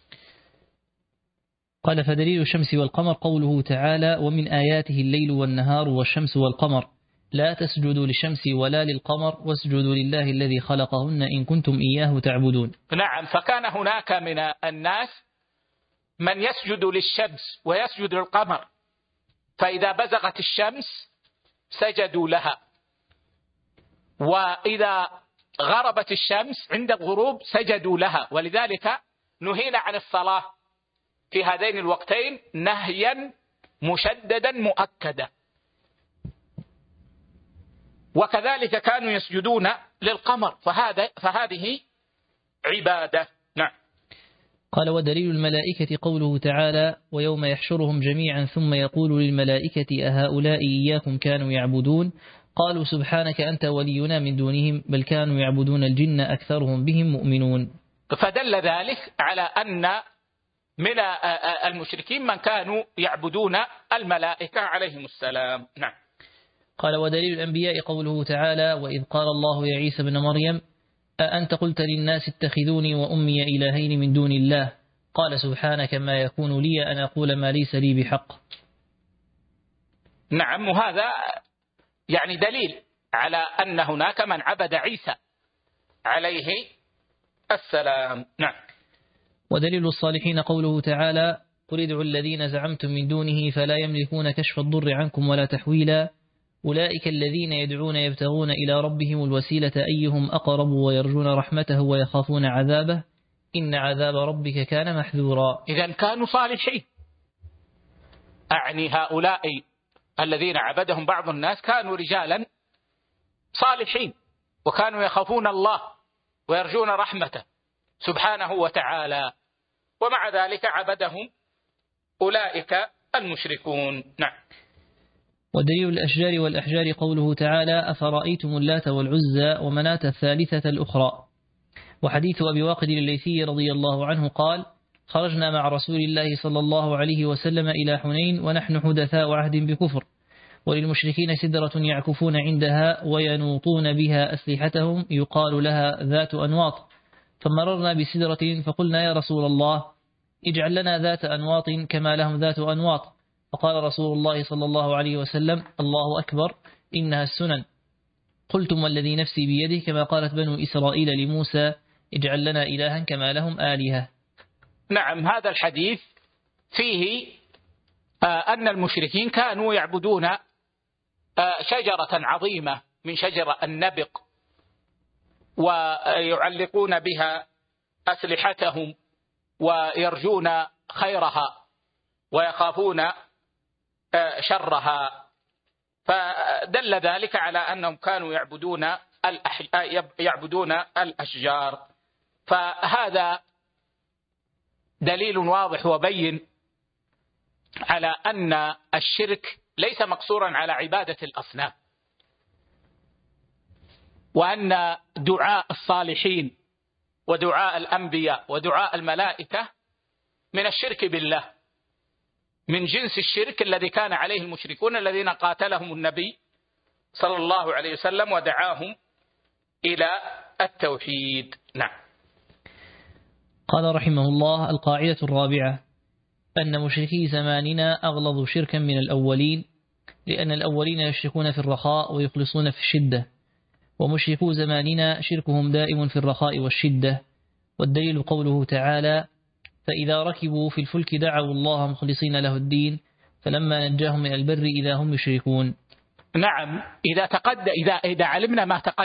قال: فدليل الشمس والقمر قوله تعالى: ومن آياته الليل والنهار والشمس والقمر لا تسجدوا للشمس ولا للقمر واسجدوا لله الذي خلقهن إن كنتم إياه تعبدون. نعم. فكان هناك من الناس من يسجد للشمس ويسجد للقمر، فإذا بزغت الشمس سجدوا لها، وإذا غربت الشمس عند الغروب سجدوا لها. ولذلك نهينا عن الصلاة في هذين الوقتين نهيا مشددا مؤكدا. وكذلك كانوا يسجدون للقمر، فهذه عبادة. نعم. قال: ودليل الملائكة قوله تعالى: ويوم يحشرهم جميعا ثم يقول للملائكة أهؤلاء إياكم كانوا يعبدون قالوا سبحانك أنت ولينا من دونهم بل كانوا يعبدون الجن أكثرهم بهم مؤمنون. فدل ذلك على أن من المشركين من كانوا يعبدون الملائكة عليهم السلام. نعم. قال: ودليل الأنبياء قوله تعالى: وإذ قال الله يا عيسى ابن مريم أأنت قلت للناس اتخذوني وأمي إلهين من دون الله قال سبحانك ما يكون لي أن أقول ما ليس لي بحق. نعم. وهذا دليل على أن هناك من عبد عيسى عليه السلام. نعم. ودليل الصالحين قوله تعالى: قل ادعوا الذين زعمتم من دونه فلا يملكون كشف الضر عنكم ولا تحويلا أولئك الذين يدعون يبتغون إلى ربهم الوسيلة أيهم أقرب ويرجون رحمته ويخافون عذابه إن عذاب ربك كان محذورا. إذن كانوا صالحين، أعني هؤلاء الذين عبدهم بعض الناس كانوا رجالا صالحين، وكانوا يخافون الله ويرجون رحمته سبحانه وتعالى، ومع ذلك عبدهم أولئك المشركون. نعم. ودليل الأشجار والأحجار قوله تعالى: أفرأيتم اللات والعزى ومناة الثالثة الأخرى. وحديث أبي واقد الليثي رضي الله عنه قال: خرجنا مع رسول الله صلى الله عليه وسلم إلى حنين ونحن حدثاء عهد بكفر، وللمشركين سدرة يعكفون عندها وينوطون بها أسلحتهم يقال لها ذات أنواط، فمررنا بسدرة فقلنا يا رسول الله اجعل لنا ذات أنواط كما لهم ذات أنواط، فقال رسول الله صلى الله عليه وسلم: الله أكبر إنها السنن. قلتم والذي نفسي بيده كما قالت بنو إسرائيل لموسى اجعل لنا إلها كما لهم آلهة. نعم. هذا الحديث فيه أن المشركين كانوا يعبدون شجرة عظيمة من شجر النبق، ويعلقون بها أسلحتهم ويرجون خيرها ويخافون شرها، فدل ذلك على أنهم كانوا يعبدون الأشجار. فهذا دليل واضح وبين على أن الشرك ليس مقصورا على عبادة الأصنام، وأن دعاء الصالحين ودعاء الأنبياء ودعاء الملائكة من الشرك بالله، من جنس الشرك الذي كان عليه المشركون الذين قاتلهم النبي صلى الله عليه وسلم ودعاهم إلى التوحيد. نعم. قال رحمه الله: القاعدة الرابعة أن مشركي زماننا أغلظ شركا من الأولين، لأن الأولين يشركون في الرخاء ويخلصون في الشدة، ومشركو زماننا شركهم دائم في الرخاء والشدة. والدليل قوله تعالى: فإذا ركبوا في الفلك دعوا الله مخلصين له الدين فلما نجاهم من البر إذا هم يشركون. نعم، إذا علمنا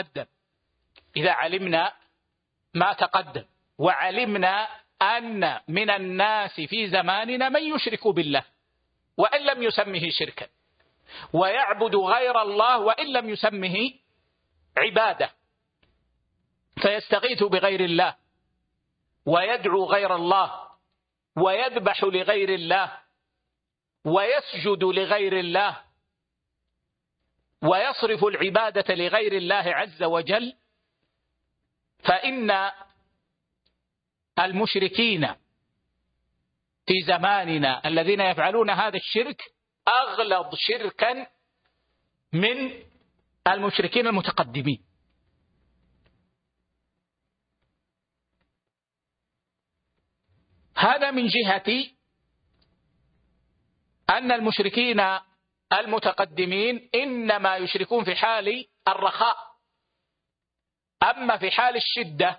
ما تقدم وعلمنا أن من الناس في زماننا من يشرك بالله وإن لم يسمه شركا، ويعبد غير الله وإن لم يسمه عبادة، فيستغيث بغير الله ويدعو غير الله ويذبح لغير الله ويسجد لغير الله ويصرف العبادة لغير الله عز وجل، فإن المشركين في زماننا الذين يفعلون هذا الشرك أغلظ شركا من المشركين المتقدمين. هذا من جهة أن المشركين المتقدمين إنما يشركون في حال الرخاء، أما في حال الشدة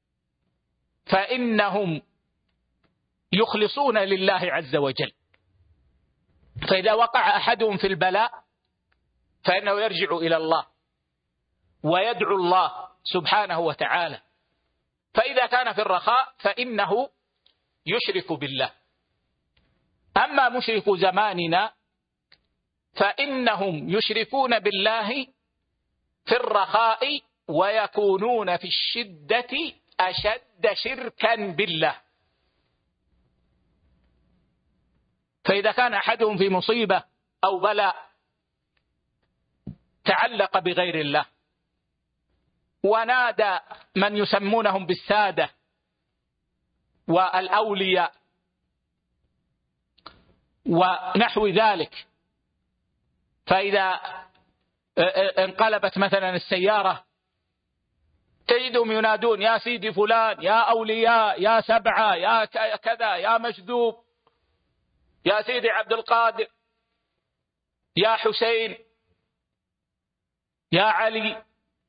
فإنهم يخلصون لله عز وجل، فإذا وقع أحدهم في البلاء فإنه يرجع إلى الله ويدعو الله سبحانه وتعالى، فإذا كان في الرخاء فإنه يشرك بالله. أما مشرك زماننا فإنهم يشركون بالله في الرخاء ويكونون في الشدة أشد شركا بالله. فإذا كان أحدهم في مصيبة أو بلاء تعلق بغير الله ونادى من يسمونهم بالسادة والأولياء ونحو ذلك، فإذا انقلبت مثلا السيارة تجدهم ينادون يا سيدي فلان، يا أولياء، يا سبعة، يا كذا، يا مجذوب، يا سيدي عبد القادر، يا حسين، يا علي،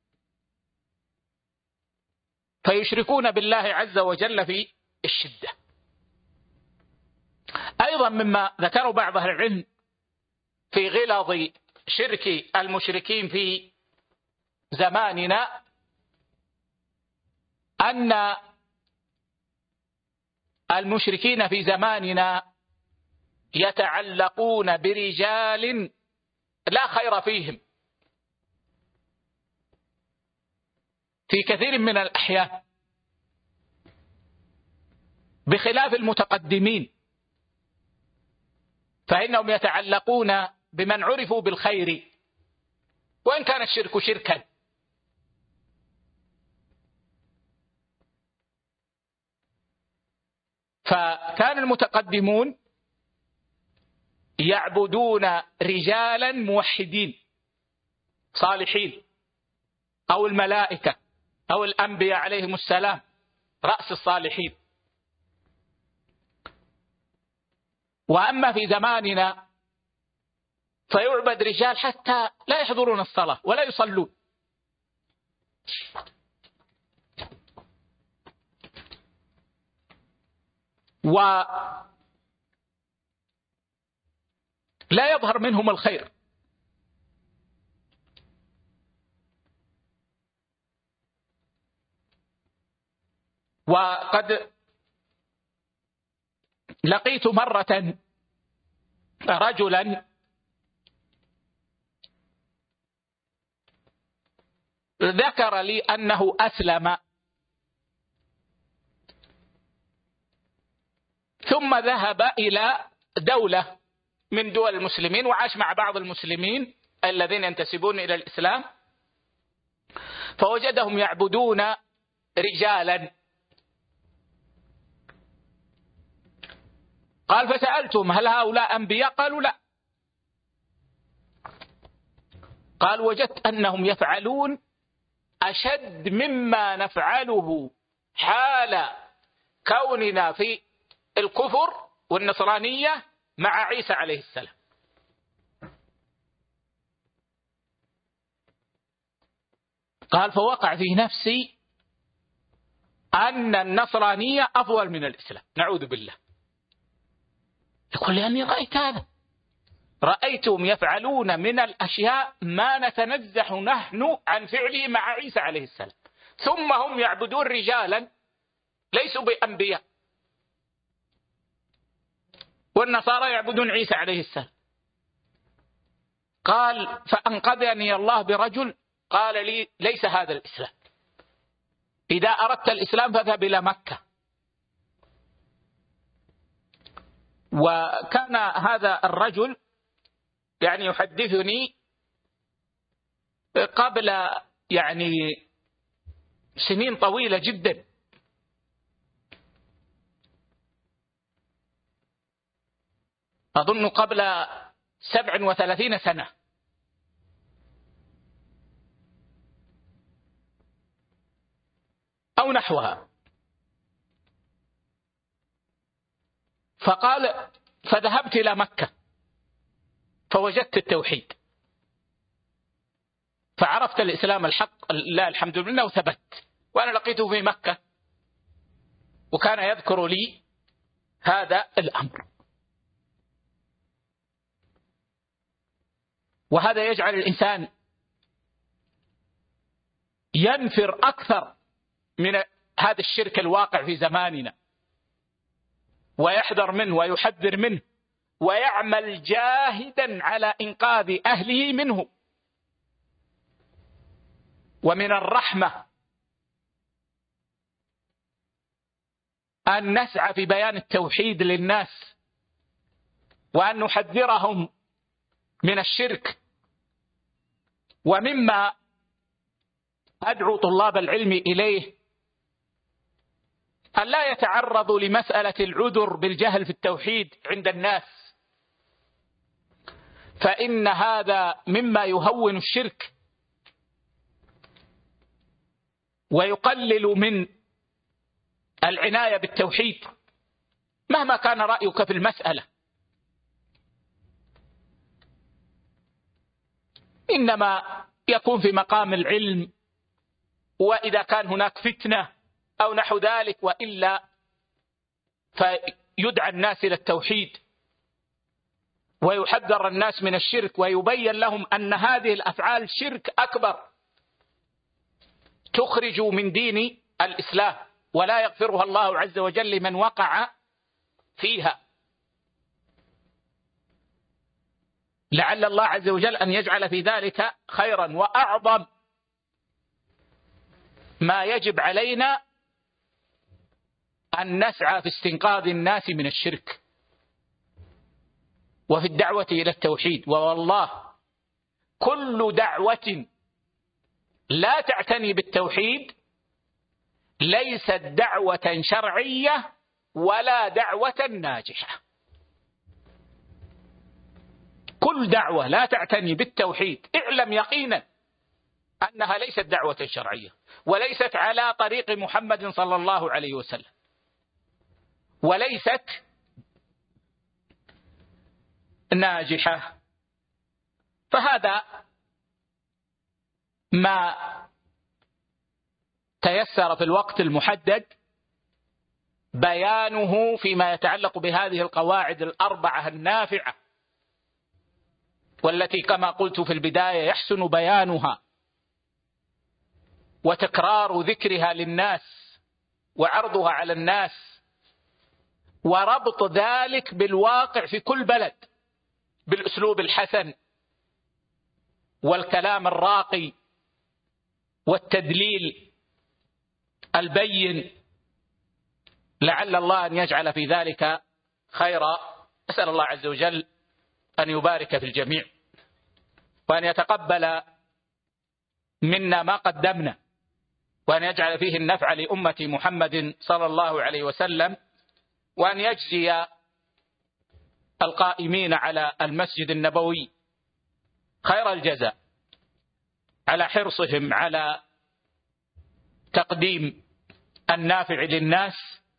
فيشركون بالله عز وجل في الشدة. أيضا مما ذكروا بعض أهل العلم في غلظ شرك المشركين في زماننا أن المشركين في زماننا يتعلقون برجال لا خير فيهم في كثير من الأحيان، بخلاف المتقدمين فإنهم يتعلقون بمن عرفوا بالخير وإن كان الشرك شركا. فكان المتقدمون يعبدون رجالا موحدين صالحين أو الملائكة أو الأنبياء عليهم السلام رأس الصالحين. وأما في زماننا فيعبد رجال حتى لا يحضرون الصلاة ولا يصلون، ولا يظهر منهم الخير، وقد لقيت مرة رجلا ذكر لي أنه أسلم ثم ذهب إلى دولة من دول المسلمين وعاش مع بعض المسلمين الذين ينتسبون إلى الإسلام، فوجدهم يعبدون رجالا. قال فسألتم هل هؤلاء أنبياء؟ قالوا لا. قال وجدت أنهم يفعلون أشد مما نفعله حال كوننا في الكفر والنصرانية مع عيسى عليه السلام. قال فوقع في نفسي أن النصرانية أفضل من الإسلام، نعوذ بالله. يقول لأني رأيت هذا رأيتهم يفعلون من الأشياء ما نتنزح نحن عن فعله مع عيسى عليه السلام، ثم هم يعبدون رجالا ليسوا بأنبياء، والنصارى يعبدون عيسى عليه السلام. قال فأنقذني الله برجل قال لي ليس هذا الإسلام، إذا أردت الإسلام فاذهب إلى مكة. وكان هذا الرجل يعني يحدثني قبل يعني سنين طويلة جدا، أظن قبل 37 سنة، أو نحوها. فقال فذهبت إلى مكة فوجدت التوحيد، فعرفت الإسلام الحق لا الحمد لله وثبت، وأنا لقيته في مكة وكان يذكر لي هذا الأمر. وهذا يجعل الإنسان ينفر أكثر من هذا الشرك الواقع في زماننا، ويحذر منه ويحذر منه، ويعمل جاهدا على إنقاذ أهله منه. ومن الرحمة أن نسعى في بيان التوحيد للناس، وأن نحذرهم من الشرك. ومما أدعو طلاب العلم إليه أن لا يتعرضوا لمسألة العذر بالجهل في التوحيد عند الناس، فإن هذا مما يهون الشرك ويقلل من العناية بالتوحيد مهما كان رأيك في المسألة. إنما يكون في مقام العلم، وإذا كان هناك فتنة أو نحو ذلك، وإلا فيدعى الناس إلى التوحيد ويحذر الناس من الشرك، ويبين لهم أن هذه الأفعال شرك أكبر تخرج من دين الإسلام، ولا يغفرها الله عز وجل لمن وقع فيها. لعل الله عز وجل أن يجعل في ذلك خيرا. وأعظم ما يجب علينا أن نسعى في استنقاذ الناس من الشرك وفي الدعوة إلى التوحيد. والله كل دعوة لا تعتني بالتوحيد ليست دعوة شرعية ولا دعوة ناجحة. كل دعوة لا تعتني بالتوحيد اعلم يقينا أنها ليست دعوة شرعية، وليست على طريق محمد صلى الله عليه وسلم، وليست ناجحة. فهذا ما تيسر في الوقت المحدد بيانه فيما يتعلق بهذه القواعد الأربعة النافعة، والتي كما قلت في البداية يحسن بيانها وتكرار ذكرها للناس وعرضها على الناس، وربط ذلك بالواقع في كل بلد بالأسلوب الحسن والكلام الراقي والتدليل البين. لعل الله أن يجعل في ذلك خيرا. أسأل الله عز وجل أن يبارك في الجميع، وأن يتقبل منا ما قدمنا، وأن يجعل فيه النفع لأمة محمد صلى الله عليه وسلم، وأن يجزي القائمين على المسجد النبوي خير الجزاء على حرصهم على تقديم النافع للناس،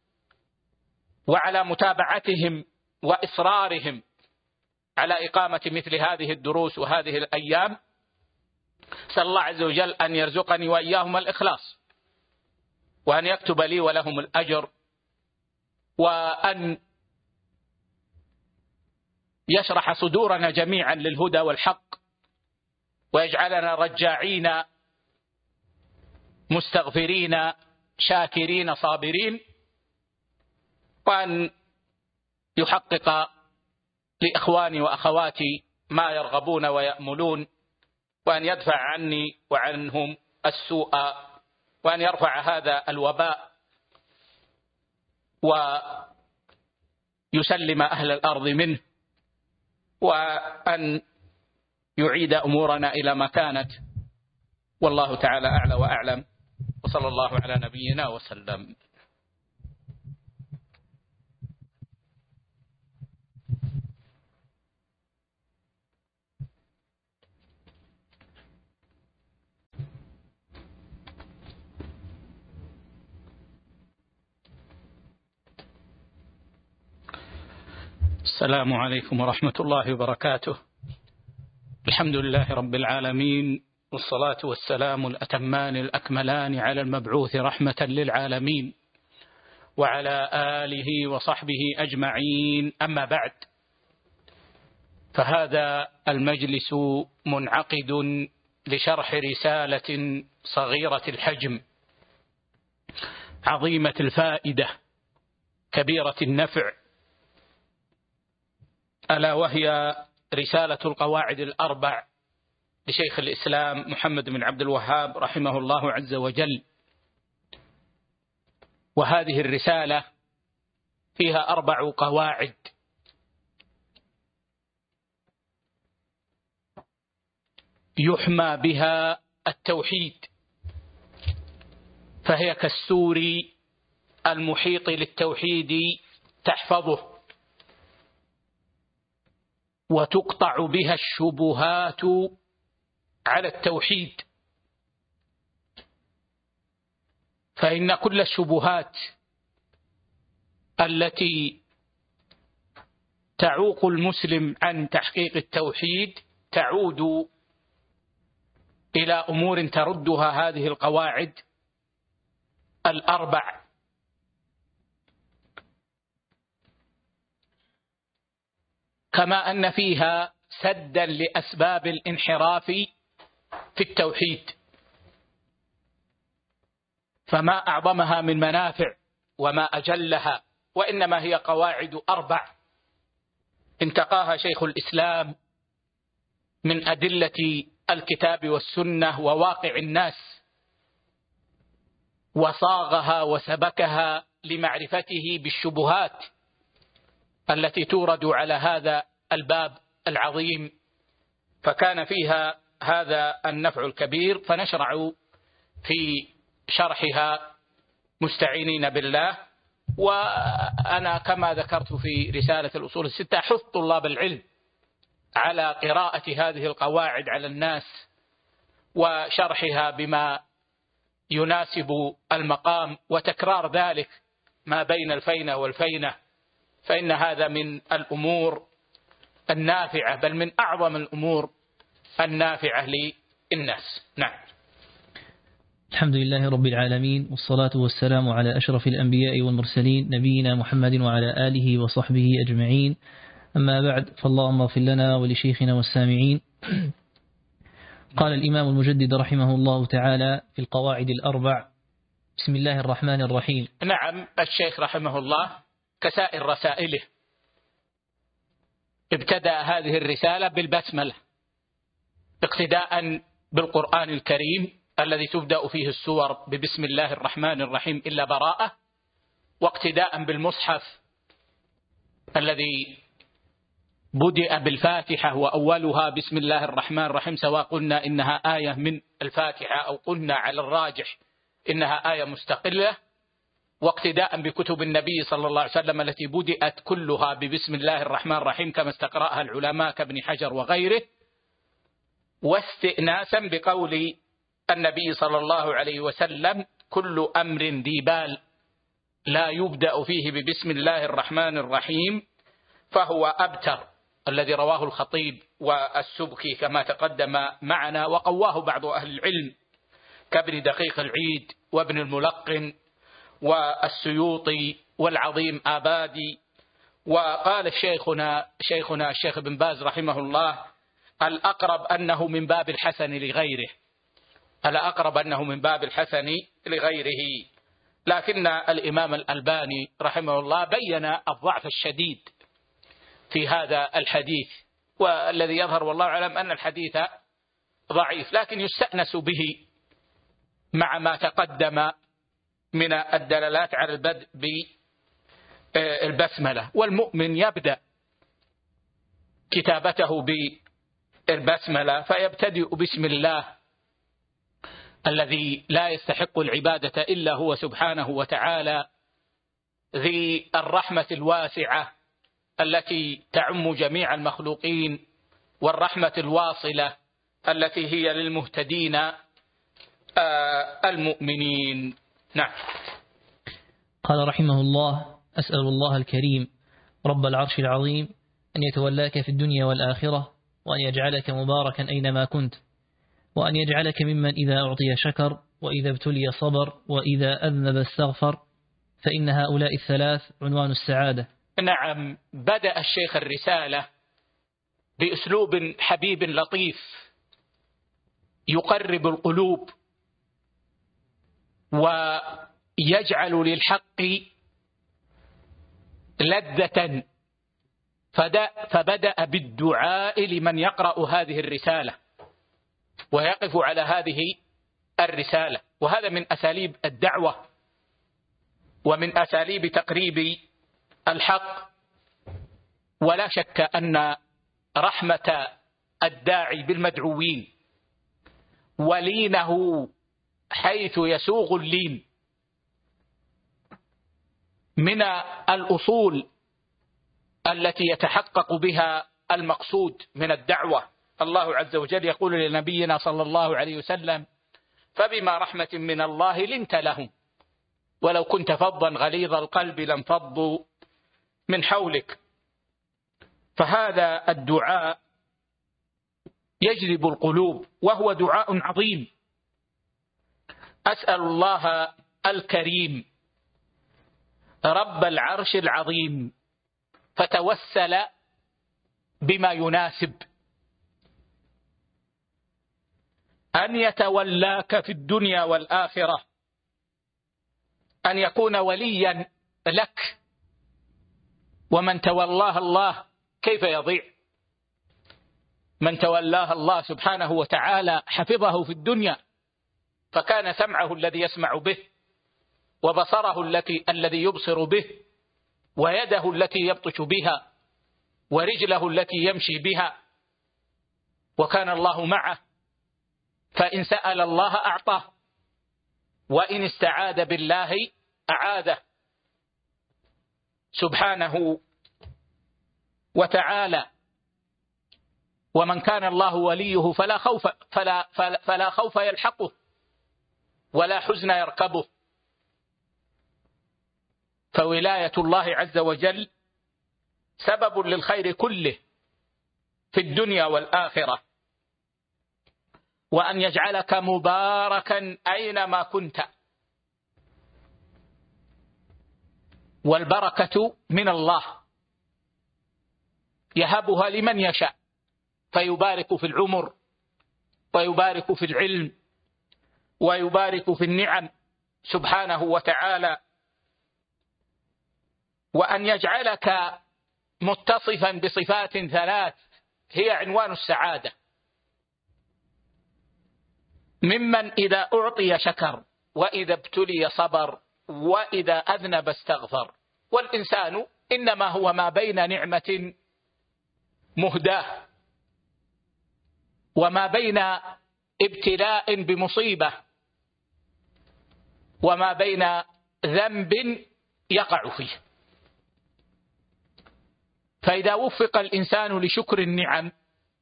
وعلى متابعتهم وإصرارهم على إقامة مثل هذه الدروس وهذه الأيام. أسأل الله عز وجل أن يرزقني وإياهم الإخلاص، وأن يكتب لي ولهم الأجر، وأن يشرح صدورنا جميعا للهدى والحق، ويجعلنا رجاعين مستغفرين شاكرين صابرين، وأن يحقق لإخواني وأخواتي ما يرغبون ويأملون، وأن يدفع عني وعنهم السوء، وأن يرفع هذا الوباء ويسلم أهل الأرض منه، وأن يعيد أمورنا إلى ما كانت. والله تعالى أعلى وأعلم، وصلى الله على نبينا وسلم. السلام عليكم ورحمة الله وبركاته. الحمد لله رب العالمين، والصلاة والسلام الأتمان الأكملان على المبعوث رحمة للعالمين وعلى آله وصحبه أجمعين. أما بعد، فهذا المجلس منعقد لشرح رسالة صغيرة الحجم عظيمة الفائدة كبيرة النفع، ألا وهي رسالة القواعد الأربع لشيخ الإسلام محمد بن عبد الوهاب رحمه الله عز وجل. وهذه الرسالة فيها 4 قواعد يحمى بها التوحيد، فهي كالسور المحيط للتوحيد تحفظه، وتقطع بها الشبهات على التوحيد. فإن كل الشبهات التي تعوق المسلم عن تحقيق التوحيد تعود إلى أمور تردها هذه القواعد ال4، كما أن فيها سدا لأسباب الانحراف في التوحيد، فما أعظمها من منافع وما أجلها، وإنما هي قواعد 4 انتقاها شيخ الإسلام من أدلة الكتاب والسنة وواقع الناس، وصاغها وسبكها لمعرفته بالشبهات التي تورد على هذا الباب العظيم، فكان فيها هذا النفع الكبير. فنشرع في شرحها مستعينين بالله. وأنا كما ذكرت في رسالة الأصول الستة أحث طلاب العلم على قراءة هذه القواعد على الناس وشرحها بما يناسب المقام، وتكرار ذلك ما بين الفينة والفينة، فإن هذا من الأمور النافعة، بل من أعظم الأمور النافعة للناس. نعم. الحمد لله رب العالمين، والصلاة والسلام على أشرف الأنبياء والمرسلين نبينا محمد وعلى آله وصحبه أجمعين. أما بعد، فاللهم اغفر لنا ولشيخنا والسامعين. قال الإمام المجدد رحمه الله تعالى في القواعد ال4: بسم الله الرحمن الرحيم. نعم، الشيخ رحمه الله كسائر رسائله ابتدأ هذه الرسالة بالبسملة، اقتداء بالقرآن الكريم الذي تبدأ فيه السور ببسم الله الرحمن الرحيم إلا براءة، واقتداء بالمصحف الذي بدأ بالفاتحة وأولها بسم الله الرحمن الرحيم، سواء قلنا إنها آية من الفاتحة أو قلنا على الراجح إنها آية مستقلة، واقتداء بكتب النبي صلى الله عليه وسلم التي بدأت كلها ببسم الله الرحمن الرحيم كما استقرأها العلماء كابن حجر وغيره، واستئناسا بقول النبي صلى الله عليه وسلم: كل أمر ذي بال لا يبدأ فيه ببسم الله الرحمن الرحيم فهو أبتر، الذي رواه الخطيب والسبكي كما تقدم معنا، وقواه بعض أهل العلم كابن دقيق العيد وابن الملقن والسيوطي والعظيم آبادي وقال شيخنا الشيخ بن باز رحمه الله: الأقرب أنه من باب الحسن لغيره، الأقرب أنه من باب الحسن لغيره. لكن الإمام الألباني رحمه الله بين الضعف الشديد في هذا الحديث، والذي يظهر والله أعلم أن الحديث ضعيف، لكن يستأنس به مع ما تقدم من الدلالات على البدء بالبسملة. والمؤمن يبدأ كتابته بالبسملة، فيبتدئ بسم الله الذي لا يستحق العبادة إلا هو سبحانه وتعالى، ذي الرحمة الواسعة التي تعم جميع المخلوقين، والرحمة الواصلة التي هي للمهتدين المؤمنين. نعم. قال رحمه الله: أسأل الله الكريم رب العرش العظيم أن يتولاك في الدنيا والآخرة، وأن يجعلك مباركا أينما كنت، وأن يجعلك ممن إذا أعطي شكر، وإذا ابتلي صبر، وإذا أذنب استغفر، فإن هؤلاء الثلاث عنوان السعادة. نعم. بدأ الشيخ الرسالة بأسلوب حبيب لطيف يقرب القلوب ويجعل للحق لذة، فبدأ بالدعاء لمن يقرأ هذه الرسالة ويقف على هذه الرسالة، وهذا من أساليب الدعوة ومن أساليب تقريب الحق. ولا شك أن رحمة الداعي بالمدعوين ولينه حيث يسوغ اللين من الأصول التي يتحقق بها المقصود من الدعوة. الله عز وجل يقول لنبينا صلى الله عليه وسلم: فبما رحمة من الله لنت لهم ولو كنت فظا غليظ القلب لانفضوا من حولك. فهذا الدعاء يجلب القلوب، وهو دعاء عظيم. أسأل الله الكريم رب العرش العظيم، فتوسل بما يناسب أن يتولاك في الدنيا والآخرة، أن يكون وليا لك. ومن تولاه الله كيف يضيع؟ من تولاه الله سبحانه وتعالى حفظه في الدنيا، فكان سمعه الذي يسمع به، وبصره الذي يبصر به، ويده التي يبطش بها، ورجله التي يمشي بها، وكان الله معه، فإن سأل الله أعطاه، وإن استعاذ بالله أعاذه سبحانه وتعالى. ومن كان الله وليه فلا خوف يلحقه ولا حزن يركبه. فولاية الله عز وجل سبب للخير كله في الدنيا والآخرة، وأن يجعلك مباركا أينما كنت. والبركة من الله يهبها لمن يشاء، فيبارك في العمر، ويبارك في العلم، ويبارك في النعم سبحانه وتعالى. وأن يجعلك متصفا بصفات ثلاث هي عنوان السعادة: ممن إذا أعطي شكر، وإذا ابتلي صبر، وإذا أذنب استغفر. والإنسان إنما هو ما بين نعمة مهداة وما بين ابتلاء بمصيبة وما بين ذنب يقع فيه. فإذا وفق الإنسان لشكر النعم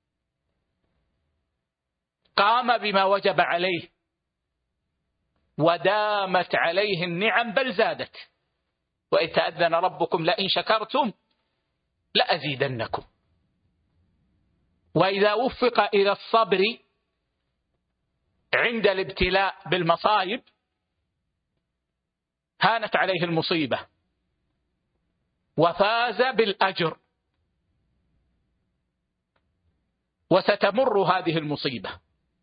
قام بما وجب عليه ودامت عليه النعم بل زادت. وإذ تأذن ربكم لئن شكرتم لأزيدنكم. وإذا وفق إلى الصبر عند الابتلاء بالمصائب هانت عليه المصيبة وفاز بالأجر، وستمر هذه المصيبة.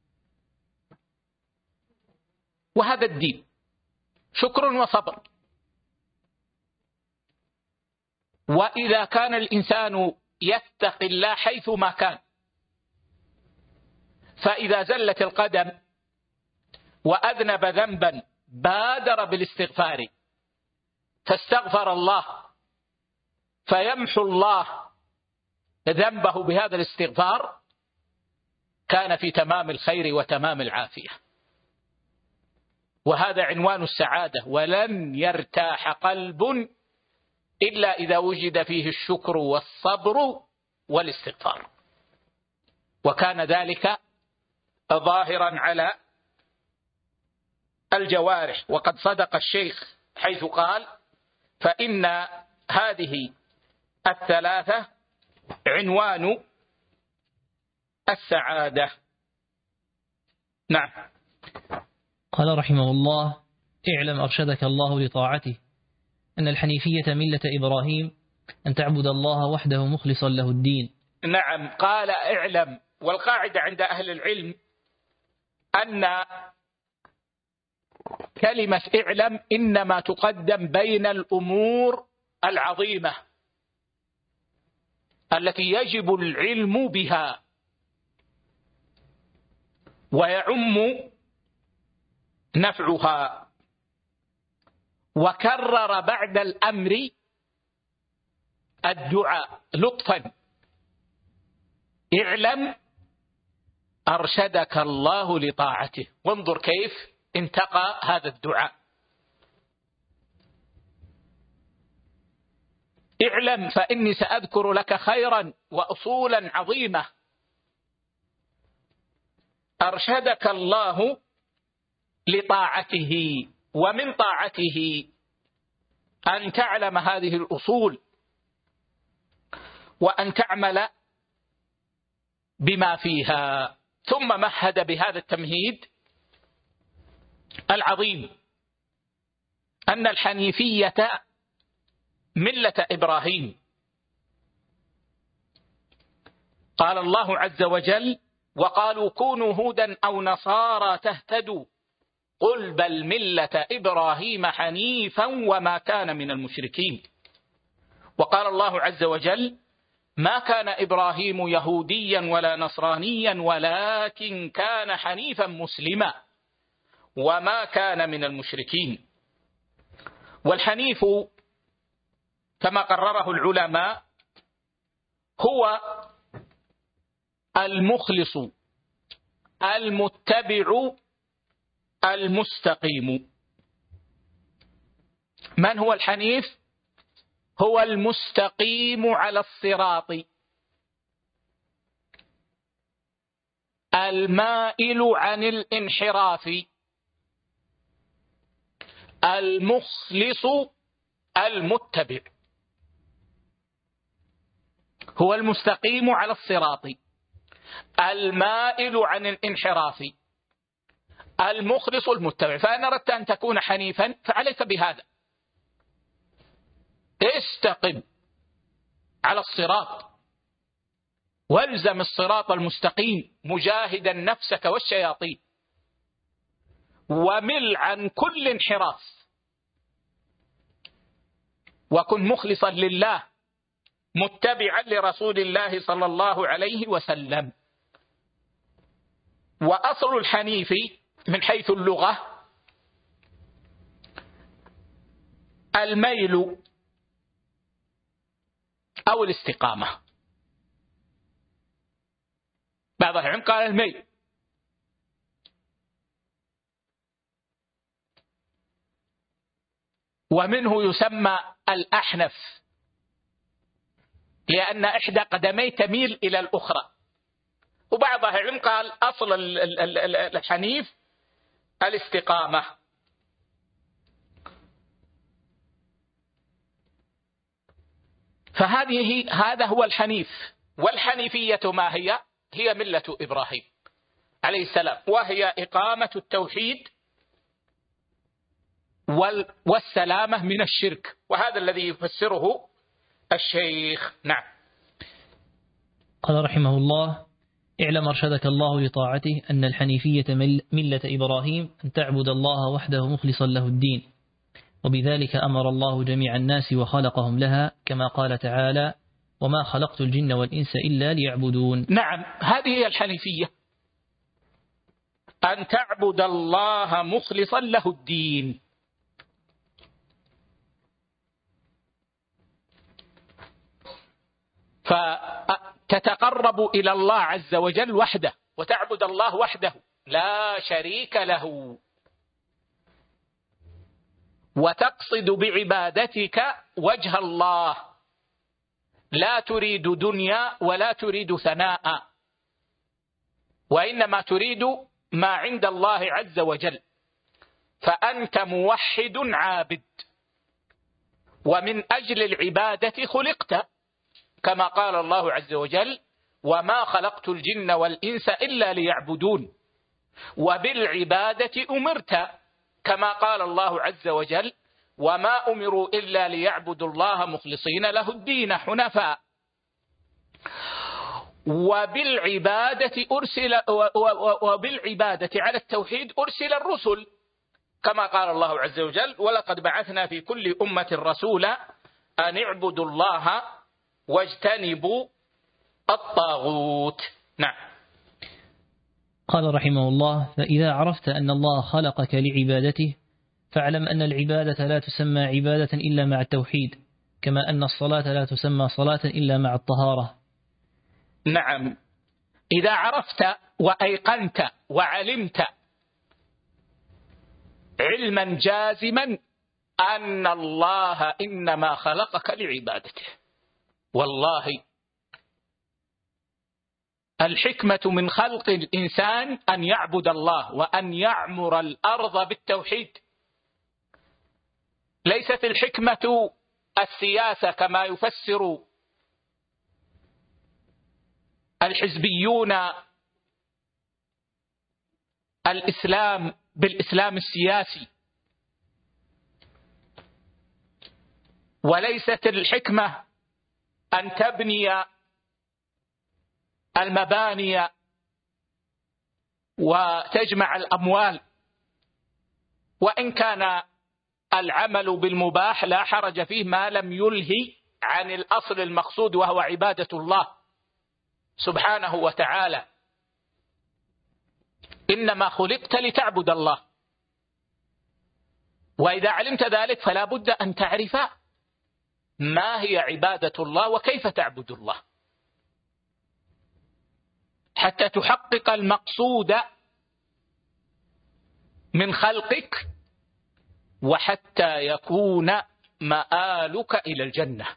وهذا الدين شكر وصبر. وإذا كان الإنسان يتقي الله حيثما كان، فإذا زلت القدم وأذنب ذنبا بادر بالاستغفار، فاستغفر الله فيمحو الله ذنبه بهذا الاستغفار، كان في تمام الخير وتمام العافية. وهذا عنوان السعادة. ولن يرتاح قلب إلا إذا وجد فيه الشكر والصبر والاستغفار. وكان ذلك ظاهرا على الجوارح. وقد صدق الشيخ حيث قال: فإن هذه الثلاثة عنوان السعادة. نعم. قال رحمه الله: اعلم أرشدك الله لطاعته أن الحنيفية ملة إبراهيم أن تعبد الله وحده مخلصا له الدين. نعم، قال اعلم. والقاعدة عند أهل العلم أن كلمة اعلم إنما تقدم بين الأمور العظيمة التي يجب العلم بها، ويعم نفعها. وكرر بعد الأمر الدعاء لطفا: اعلم أرشدك الله لطاعته. وانظر كيف انتقى هذا الدعاء: اعلم فإني سأذكر لك خيرا وأصولا عظيمة أرشدك الله لطاعته. ومن طاعته أن تعلم هذه الأصول وأن تعمل بما فيها. ثم مهد بهذا التمهيد العظيم أن الحنيفية ملة إبراهيم. قال الله عز وجل: وقالوا كونوا هودا أو نصارى تهتدوا قل بل ملة إبراهيم حنيفا وما كان من المشركين. وقال الله عز وجل: ما كان إبراهيم يهوديا ولا نصرانيا ولكن كان حنيفا مسلما وما كان من المشركين. والحنيف كما قرره العلماء هو المخلص المتبع المستقيم. من هو الحنيف؟ هو المستقيم على الصراط المائل عن الانحراف المخلص المتبع. هو المستقيم على الصراط المائل عن الانحراف المخلص المتبع. فإن أردت أن تكون حنيفا فعليك بهذا: استقم على الصراط والزم الصراط المستقيم مجاهدا نفسك والشياطين، ومل عن كل انحراف، وكن مخلصا لله متبعا لرسول الله صلى الله عليه وسلم. وأصل الحنيف من حيث اللغة الميل أو الاستقامة. بعض العلم قال الميل. ومنه يسمى الأحنف لأن إحدى قدمي تميل إلى الأخرى. وبعض العلم قال أصل الحنيف الاستقامة. هذا هو الحنيف. والحنيفية ما هي؟ هي ملة إبراهيم عليه السلام، وهي إقامة التوحيد والسلامة من الشرك. وهذا الذي يفسره الشيخ. نعم. قال رحمه الله: اعلم أرشدك الله لطاعته أن الحنيفية ملة إبراهيم أن تعبد الله وحده مخلصا له الدين، وبذلك أمر الله جميع الناس وخلقهم لها، كما قال تعالى: وما خلقت الجن والإنس إلا ليعبدون. نعم، هذه هي الحنيفية، أن تعبد الله مخلصا له الدين. فتتقرب إلى الله عز وجل وحده، وتعبد الله وحده لا شريك له، وتقصد بعبادتك وجه الله، لا تريد دنيا ولا تريد ثناء، وإنما تريد ما عند الله عز وجل. فأنت موحد عابد، ومن أجل العبادة خلقت، كما قال الله عز وجل: وما خلقت الجن والإنس إلا ليعبدون. وبالعبادة أمرت، كما قال الله عز وجل: وما أمروا إلا ليعبدوا الله مخلصين له الدين حنفاء. وبالعبادة على التوحيد أرسل الرسل، كما قال الله عز وجل: ولقد بعثنا في كل أمة رسولا أن اعبدوا الله واجتنبوا الطاغوت. نعم. قال رحمه الله: فإذا عرفت أن الله خلقك لعبادته فاعلم أن العبادة لا تسمى عبادة إلا مع التوحيد، كما أن الصلاة لا تسمى صلاة إلا مع الطهارة. نعم، إذا عرفت وأيقنت وعلمت علما جازما أن الله إنما خلقك لعبادته. والله الحكمة من خلق الإنسان أن يعبد الله وأن يعمر الأرض بالتوحيد. ليست الحكمة السياسة كما يفسر الحزبيون الإسلام بالإسلام السياسي، وليست الحكمة أن تبني المباني وتجمع الأموال، وإن كان العمل بالمباح لا حرج فيه ما لم يلهي عن الأصل المقصود وهو عبادة الله سبحانه وتعالى. إنما خلقت لتعبد الله، وإذا علمت ذلك فلا بد أن تعرف ما هي عبادة الله وكيف تعبد الله، حتى تحقق المقصود من خلقك، وحتى يكون مآلك إلى الجنة.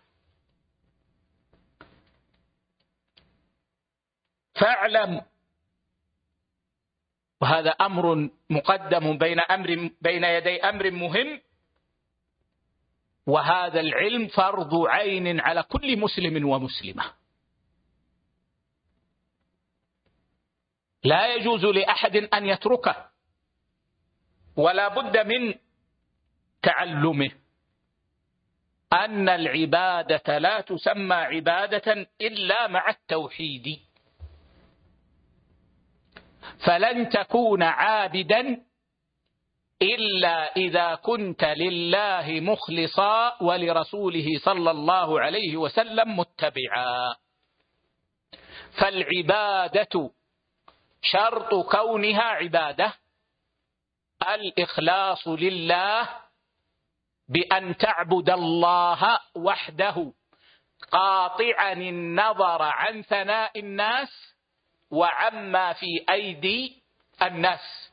فاعلم، وهذا أمر مقدم بين يدي أمر مهم، وهذا العلم فرض عين على كل مسلم ومسلمة، لا يجوز لأحد أن يتركه، ولا بد من تعلمه، أن العبادة لا تسمى عبادة إلا مع التوحيد. فلن تكون عابدا إلا إذا كنت لله مخلصا ولرسوله صلى الله عليه وسلم متبعا. فالعبادة شرط كونها عبادة الإخلاص لله، بأن تعبد الله وحده قاطعا النظر عن ثناء الناس وعما في أيدي الناس،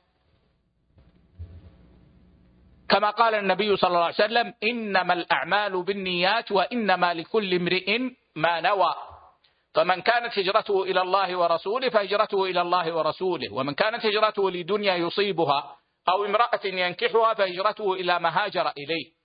كما قال النبي صلى الله عليه وسلم: إنما الأعمال بالنيات وإنما لكل امرئ ما نوى، فمن كانت هجرته إلى الله ورسوله فهجرته إلى الله ورسوله، ومن كانت هجرته لدنيا يصيبها أو امرأة ينكحها فهجرته إلى ما هاجر إليه.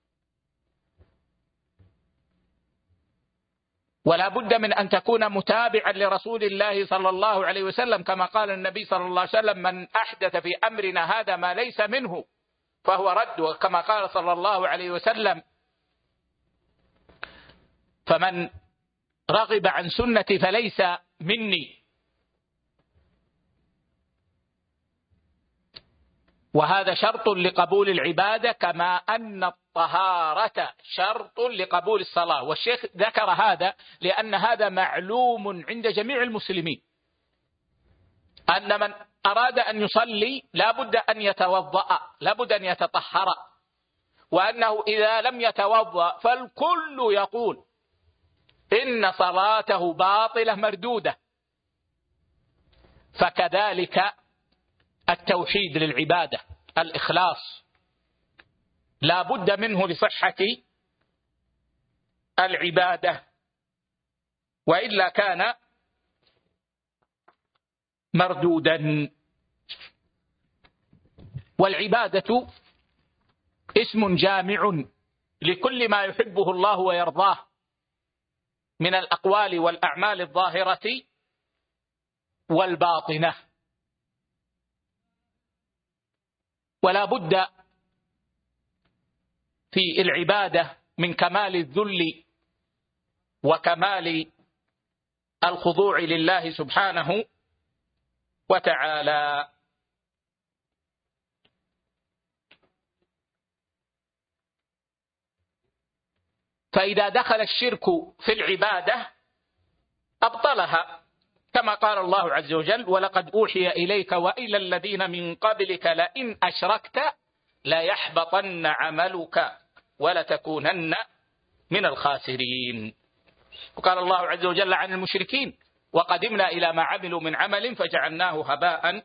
ولا بد من أن تكون متابعا لرسول الله صلى الله عليه وسلم، كما قال النبي صلى الله عليه وسلم: من أحدث في أمرنا هذا ما ليس منه فهو رد، وكما قال صلى الله عليه وسلم: فمن رغب عن سنتي فليس مني. وهذا شرط لقبول العبادة، كما أن الطهارة شرط لقبول الصلاة. والشيخ ذكر هذا لأن هذا معلوم عند جميع المسلمين، أن من أراد أن يصلي لا بد أن يتوضأ، لا بد أن يتطهر، وأنه إذا لم يتوضأ فالكل يقول إن صلاته باطلة مردودة. فكذلك التوحيد للعبادة، الإخلاص لا بد منه لصحة العبادة، وإلا كان مردودا. والعبادة اسم جامع لكل ما يحبه الله ويرضاه من الأقوال والأعمال الظاهرة والباطنة. ولا بد في العبادة من كمال الذل وكمال الخضوع لله سبحانه وتعالى. فإذا دخل الشرك في العبادة أبطلها، كما قال الله عز وجل: ولقد أوحي إليك وإلى الذين من قبلك لئن أشركت ليحبطن عملك ولتكونن من الخاسرين. وقال الله عز وجل عن المشركين: وقدمنا إلى ما عملوا من عمل فجعلناه هباء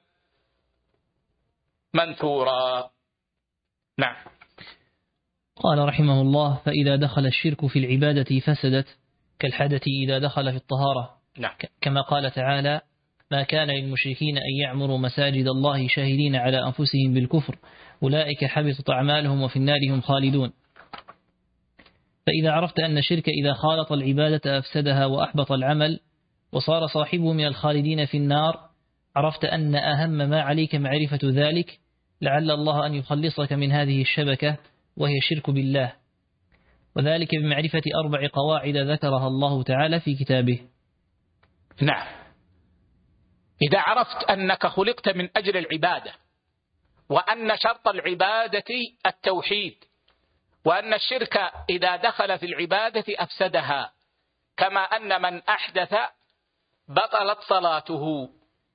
منثورا. نعم. قال رحمه الله: فإذا دخل الشرك في العبادة فسدت، كالحدث إذا دخل في الطهارة. نعم. كما قال تعالى: ما كان للمشركين أن يعمروا مساجد الله شاهدين على أنفسهم بالكفر أولئك حبطت أعمالهم وفي النار هم خالدون. فإذا عرفت أن الشرك إذا خالط العبادة أفسدها وأحبط العمل وصار صاحبه من الخالدين في النار، عرفت أن أهم ما عليك معرفة ذلك، لعل الله أن يخلصك من هذه الشبكة وهي الشرك بالله، وذلك بمعرفة 4 قواعد ذكرها الله تعالى في كتابه. نعم. إذا عرفت أنك خلقت من أجل العبادة، وأن شرط العبادة التوحيد، وأن الشرك إذا دخل في العبادة أفسدها، كما أن من أحدث بطلت صلاته،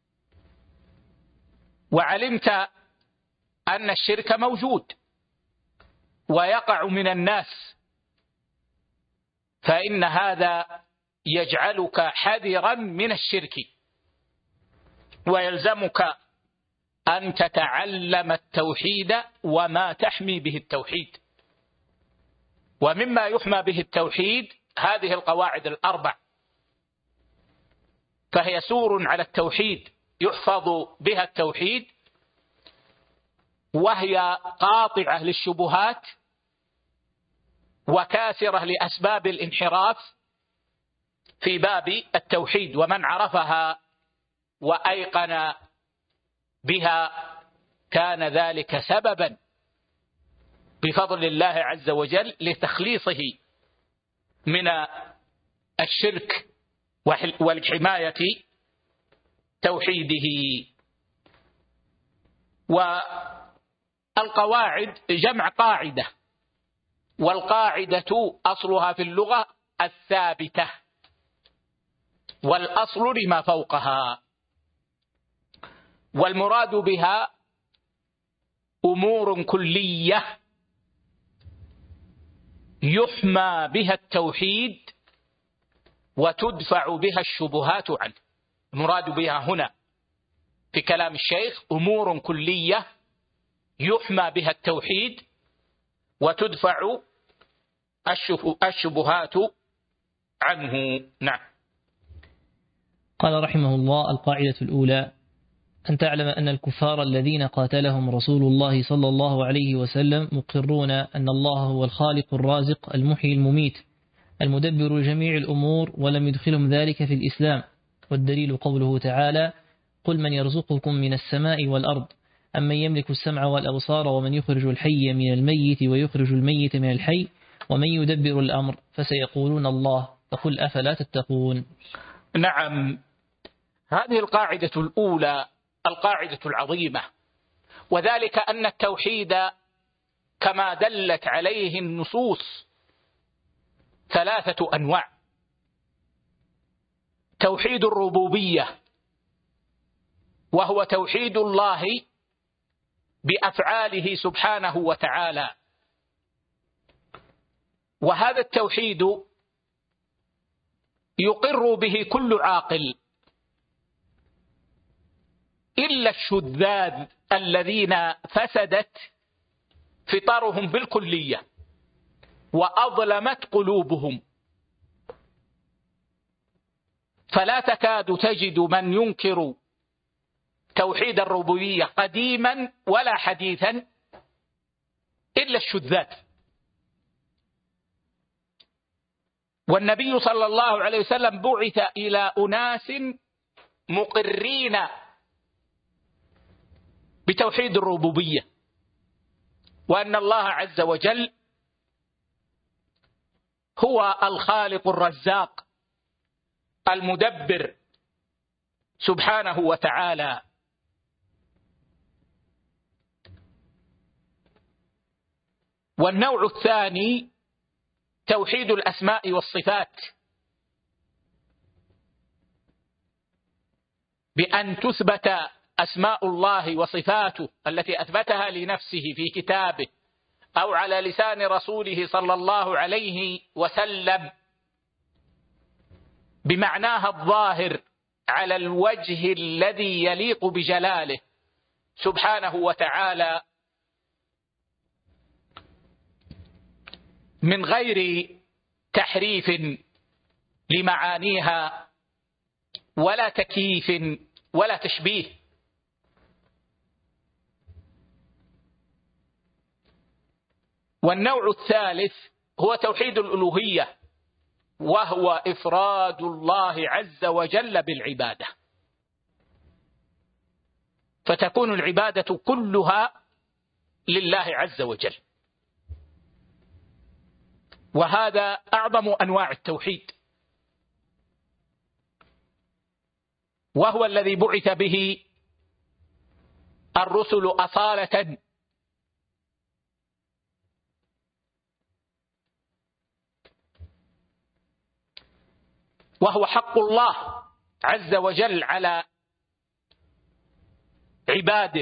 وعلمت أن الشرك موجود ويقع من الناس، فإن هذا يجعلك حذرا من الشرك، ويلزمك أن تتعلم التوحيد وما تحمي به التوحيد. ومما يحمى به التوحيد هذه القواعد 4، فهي سور على التوحيد يحفظ بها التوحيد، وهي قاطعة للشبهات وكاسرة لأسباب الانحراف في باب التوحيد. ومن عرفها وأيقن بها كان ذلك سببا بفضل الله عز وجل لتخليصه من الشرك والحماية توحيده. والقواعد جمع قاعدة، والقاعدة أصلها في اللغة الثابتة، والأصل لما فوقها، والمراد بها أمور كلية يحمى بها التوحيد وتدفع بها الشبهات عنه. المراد بها هنا في كلام الشيخ أمور كلية يحمى بها التوحيد وتدفع الشبهات عنه. نعم. قال رحمه الله: القاعدة الأولى: أن تعلم أن الكفار الذين قاتلهم رسول الله صلى الله عليه وسلم مقرون أن الله هو الخالق الرازق المحيي المميت المدبر جميع الأمور، ولم يدخلهم ذلك في الإسلام. والدليل قوله تعالى: قل من يرزقكم من السماء والأرض أمن يملك السمع والأبصار ومن يخرج الحي من الميت ويخرج الميت من الحي ومن يدبر الأمر، فسيقولون الله فقل أفلا تتقون. نعم، هذه القاعدة الأولى القاعدة العظيمة، وذلك أن التوحيد كما دلت عليه النصوص 3 أنواع: توحيد الربوبية، وهو توحيد الله بأفعاله سبحانه وتعالى، وهذا التوحيد يقر به كل عاقل إلا الشذاذ الذين فسدت فطرهم بالكلية وأظلمت قلوبهم، فلا تكاد تجد من ينكر توحيد الربوبية قديما ولا حديثا إلا الشذاذ. والنبي صلى الله عليه وسلم بعث إلى أناس مقرين بتوحيد الربوبية، وأن الله عز وجل هو الخالق الرزاق المدبر سبحانه وتعالى. والنوع الثاني توحيد الأسماء والصفات، بأن تثبت أسماء الله وصفاته التي أثبتها لنفسه في كتابه أو على لسان رسوله صلى الله عليه وسلم بمعناها الظاهر على الوجه الذي يليق بجلاله سبحانه وتعالى، من غير تحريف لمعانيها ولا تكييف ولا تشبيه. والنوع الثالث هو توحيد الألوهية، وهو إفراد الله عز وجل بالعبادة، فتكون العبادة كلها لله عز وجل، وهذا أعظم أنواع التوحيد، وهو الذي بعث به الرسل أصالة، وهو حق الله عز وجل على عباده،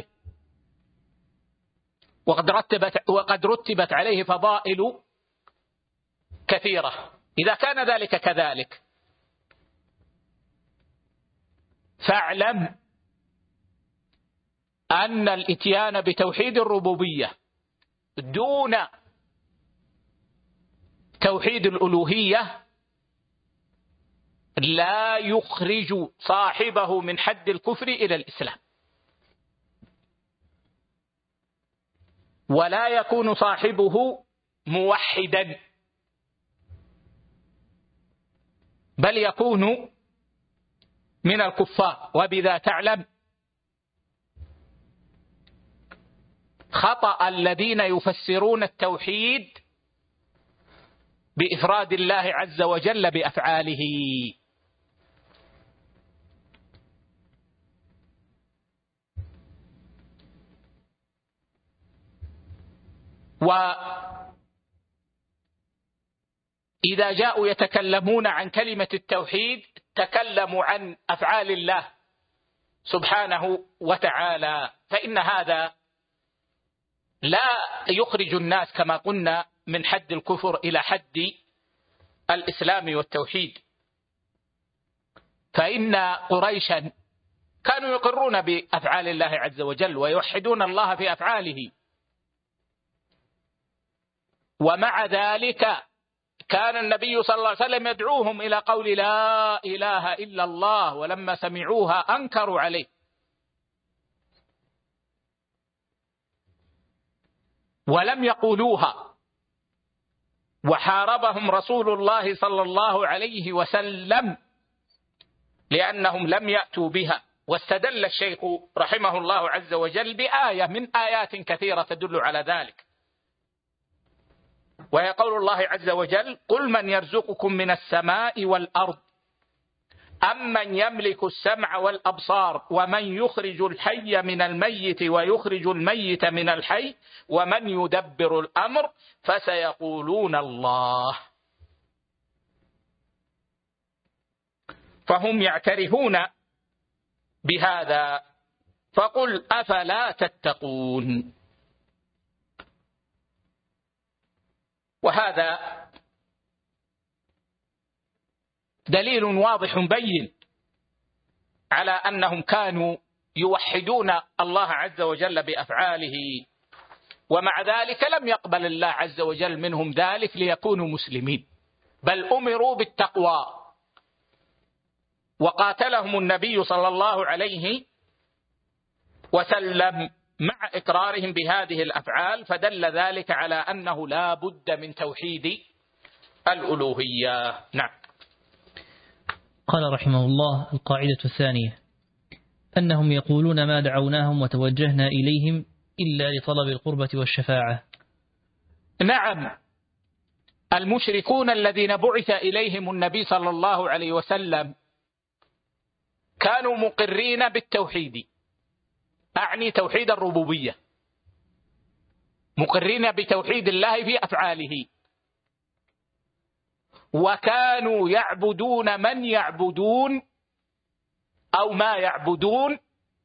وقد رتبت عليه فضائل كثيرة. إذا كان ذلك كذلك فاعلم أن الإتيان بتوحيد الربوبية دون توحيد الألوهية لا يخرج صاحبه من حد الكفر إلى الإسلام، ولا يكون صاحبه موحدا، بل يكون من الكفار. وبذا تعلم خطأ الذين يفسرون التوحيد بإفراد الله عز وجل بأفعاله. وإذا جاءوا يتكلمون عن كلمة التوحيد تكلموا عن أفعال الله سبحانه وتعالى، فإن هذا لا يخرج الناس كما قلنا من حد الكفر إلى حد الإسلام والتوحيد. فإن قريشا كانوا يقرون بأفعال الله عز وجل ويوحدون الله في أفعاله، ومع ذلك كان النبي صلى الله عليه وسلم يدعوهم إلى قول لا إله إلا الله، ولما سمعوها أنكروا عليه. ولم يقولوها، وحاربهم رسول الله صلى الله عليه وسلم لأنهم لم يأتوا بها. واستدل الشيخ رحمه الله عز وجل بآية من آيات كثيرة تدل على ذلك، وهي قول الله عز وجل: قل من يرزقكم من السماء والأرض أمن يملك السمع والأبصار ومن يخرج الحي من الميت ويخرج الميت من الحي ومن يدبر الأمر فسيقولون الله. فهم يعترفون بهذا، فقل أفلا تتقون. وهذا دليل واضح بين على أنهم كانوا يوحدون الله عز وجل بأفعاله، ومع ذلك لم يقبل الله عز وجل منهم ذلك ليكونوا مسلمين، بل أمروا بالتقوى، وقاتلهم النبي صلى الله عليه وسلم مع إقرارهم بهذه الأفعال، فدل ذلك على أنه لا بد من توحيد الألوهية. نعم. قال رحمه الله: القاعدة الثانية أنهم يقولون ما دعوناهم وتوجهنا إليهم إلا لطلب القربة والشفاعة. نعم، المشركون الذين بعث إليهم النبي صلى الله عليه وسلم كانوا مقرين بالتوحيد، أعني توحيد الربوبية، مقرين بتوحيد الله في أفعاله، وكانوا يعبدون من يعبدون أو ما يعبدون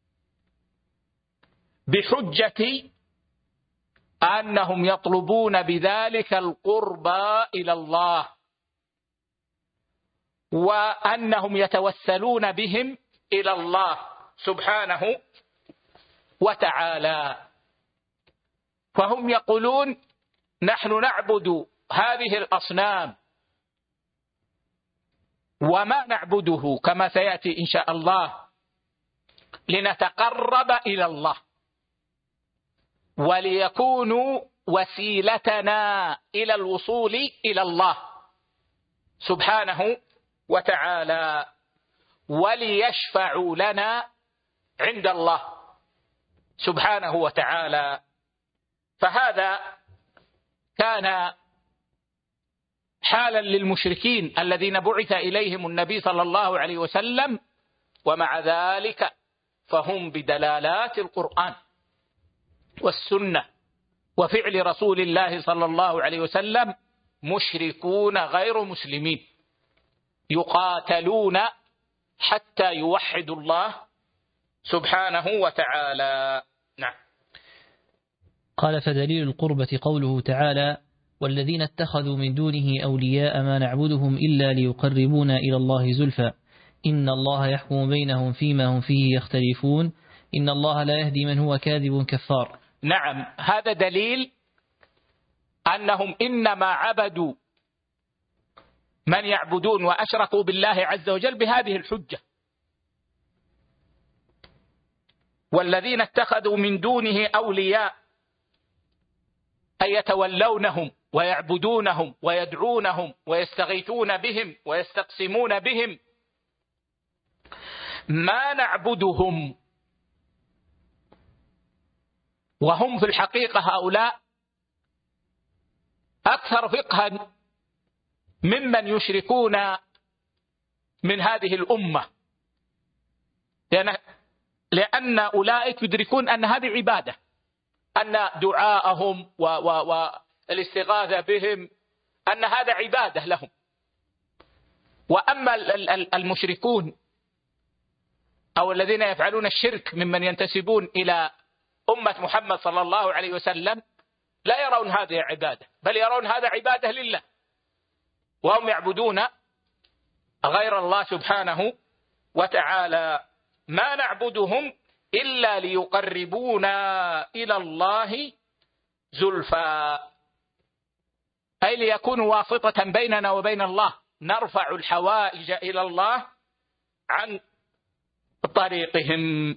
بحجة أنهم يطلبون بذلك القربى إلى الله، وأنهم يتوسلون بهم إلى الله سبحانه وتعالى. فهم يقولون: نحن نعبد هذه الأصنام وما نعبده كما سيأتي إن شاء الله لنتقرب إلى الله وليكونوا وسيلتنا إلى الوصول إلى الله سبحانه وتعالى، وليشفعوا لنا عند الله سبحانه وتعالى. فهذا كان حالا للمشركين الذين بعث إليهم النبي صلى الله عليه وسلم، ومع ذلك فهم بدلالات القرآن والسنة وفعل رسول الله صلى الله عليه وسلم مشركون غير مسلمين، يقاتلون حتى يوحدوا الله سبحانه وتعالى. نعم. قال: فدليل القربة قوله تعالى: والذين اتخذوا من دونه أولياء ما نعبدهم إلا ليقربونا إلى الله زلفى إن الله يحكم بينهم فيما هم فيه يختلفون إن الله لا يهدي من هو كاذب كفار. نعم، هذا دليل أنهم إنما عبدوا من يعبدون وأشركوا بالله عز وجل بهذه الحجة. والذين اتخذوا من دونه أولياء أي يتولونهم ويعبدونهم ويدعونهم ويستغيثون بهم ويستقسمون بهم، ما نعبدهم، وهم في الحقيقة هؤلاء أكثر فقها ممن يشركون من هذه الأمة، لأن أولئك يدركون أن هذه عبادة، أن دعاءهم والاستغاثة بهم أن هذا عبادة لهم. وأما المشركون أو الذين يفعلون الشرك ممن ينتسبون إلى أمة محمد صلى الله عليه وسلم لا يرون هذه عبادة، بل يرون هذا عبادة لله، وهم يعبدون غير الله سبحانه وتعالى. ما نعبدهم إلا ليقربونا إلى الله زلفى، أي ليكونوا واسطة بيننا وبين الله، نرفع الحوائج إلى الله عن طريقهم.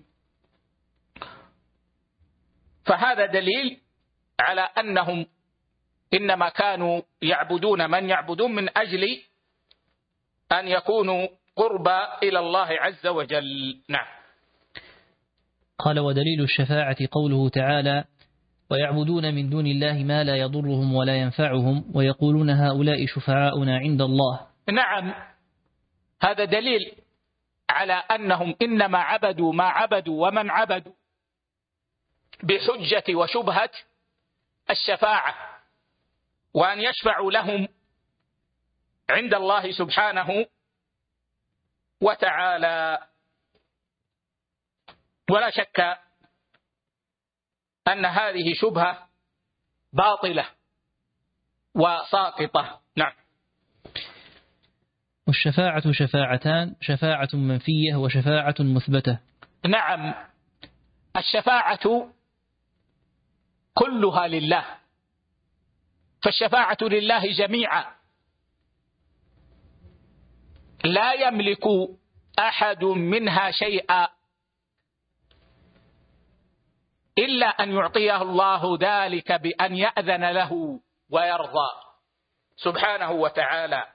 فهذا دليل على أنهم إنما كانوا يعبدون من يعبدون من أجل أن يكونوا قربا إلى الله عز وجل. نعم. قال: ودليل الشفاعة قوله تعالى: ويعبدون من دون الله ما لا يضرهم ولا ينفعهم ويقولون هؤلاء شفعاؤنا عند الله. نعم، هذا دليل على أنهم إنما عبدوا ما عبدوا ومن عبدوا بحجة وشبهة الشفاعة، وأن يشفعوا لهم عند الله سبحانه وتعالى. ولا شك أن هذه شبهة باطلة وساقطة. نعم. والشفاعة شفاعتان، شفاعة منفية وشفاعة مثبتة. نعم، الشفاعة كلها لله، فالشفاعة لله جميعا، لا يملك أحد منها شيئا إلا أن يعطيه الله ذلك بأن يأذن له ويرضى سبحانه وتعالى.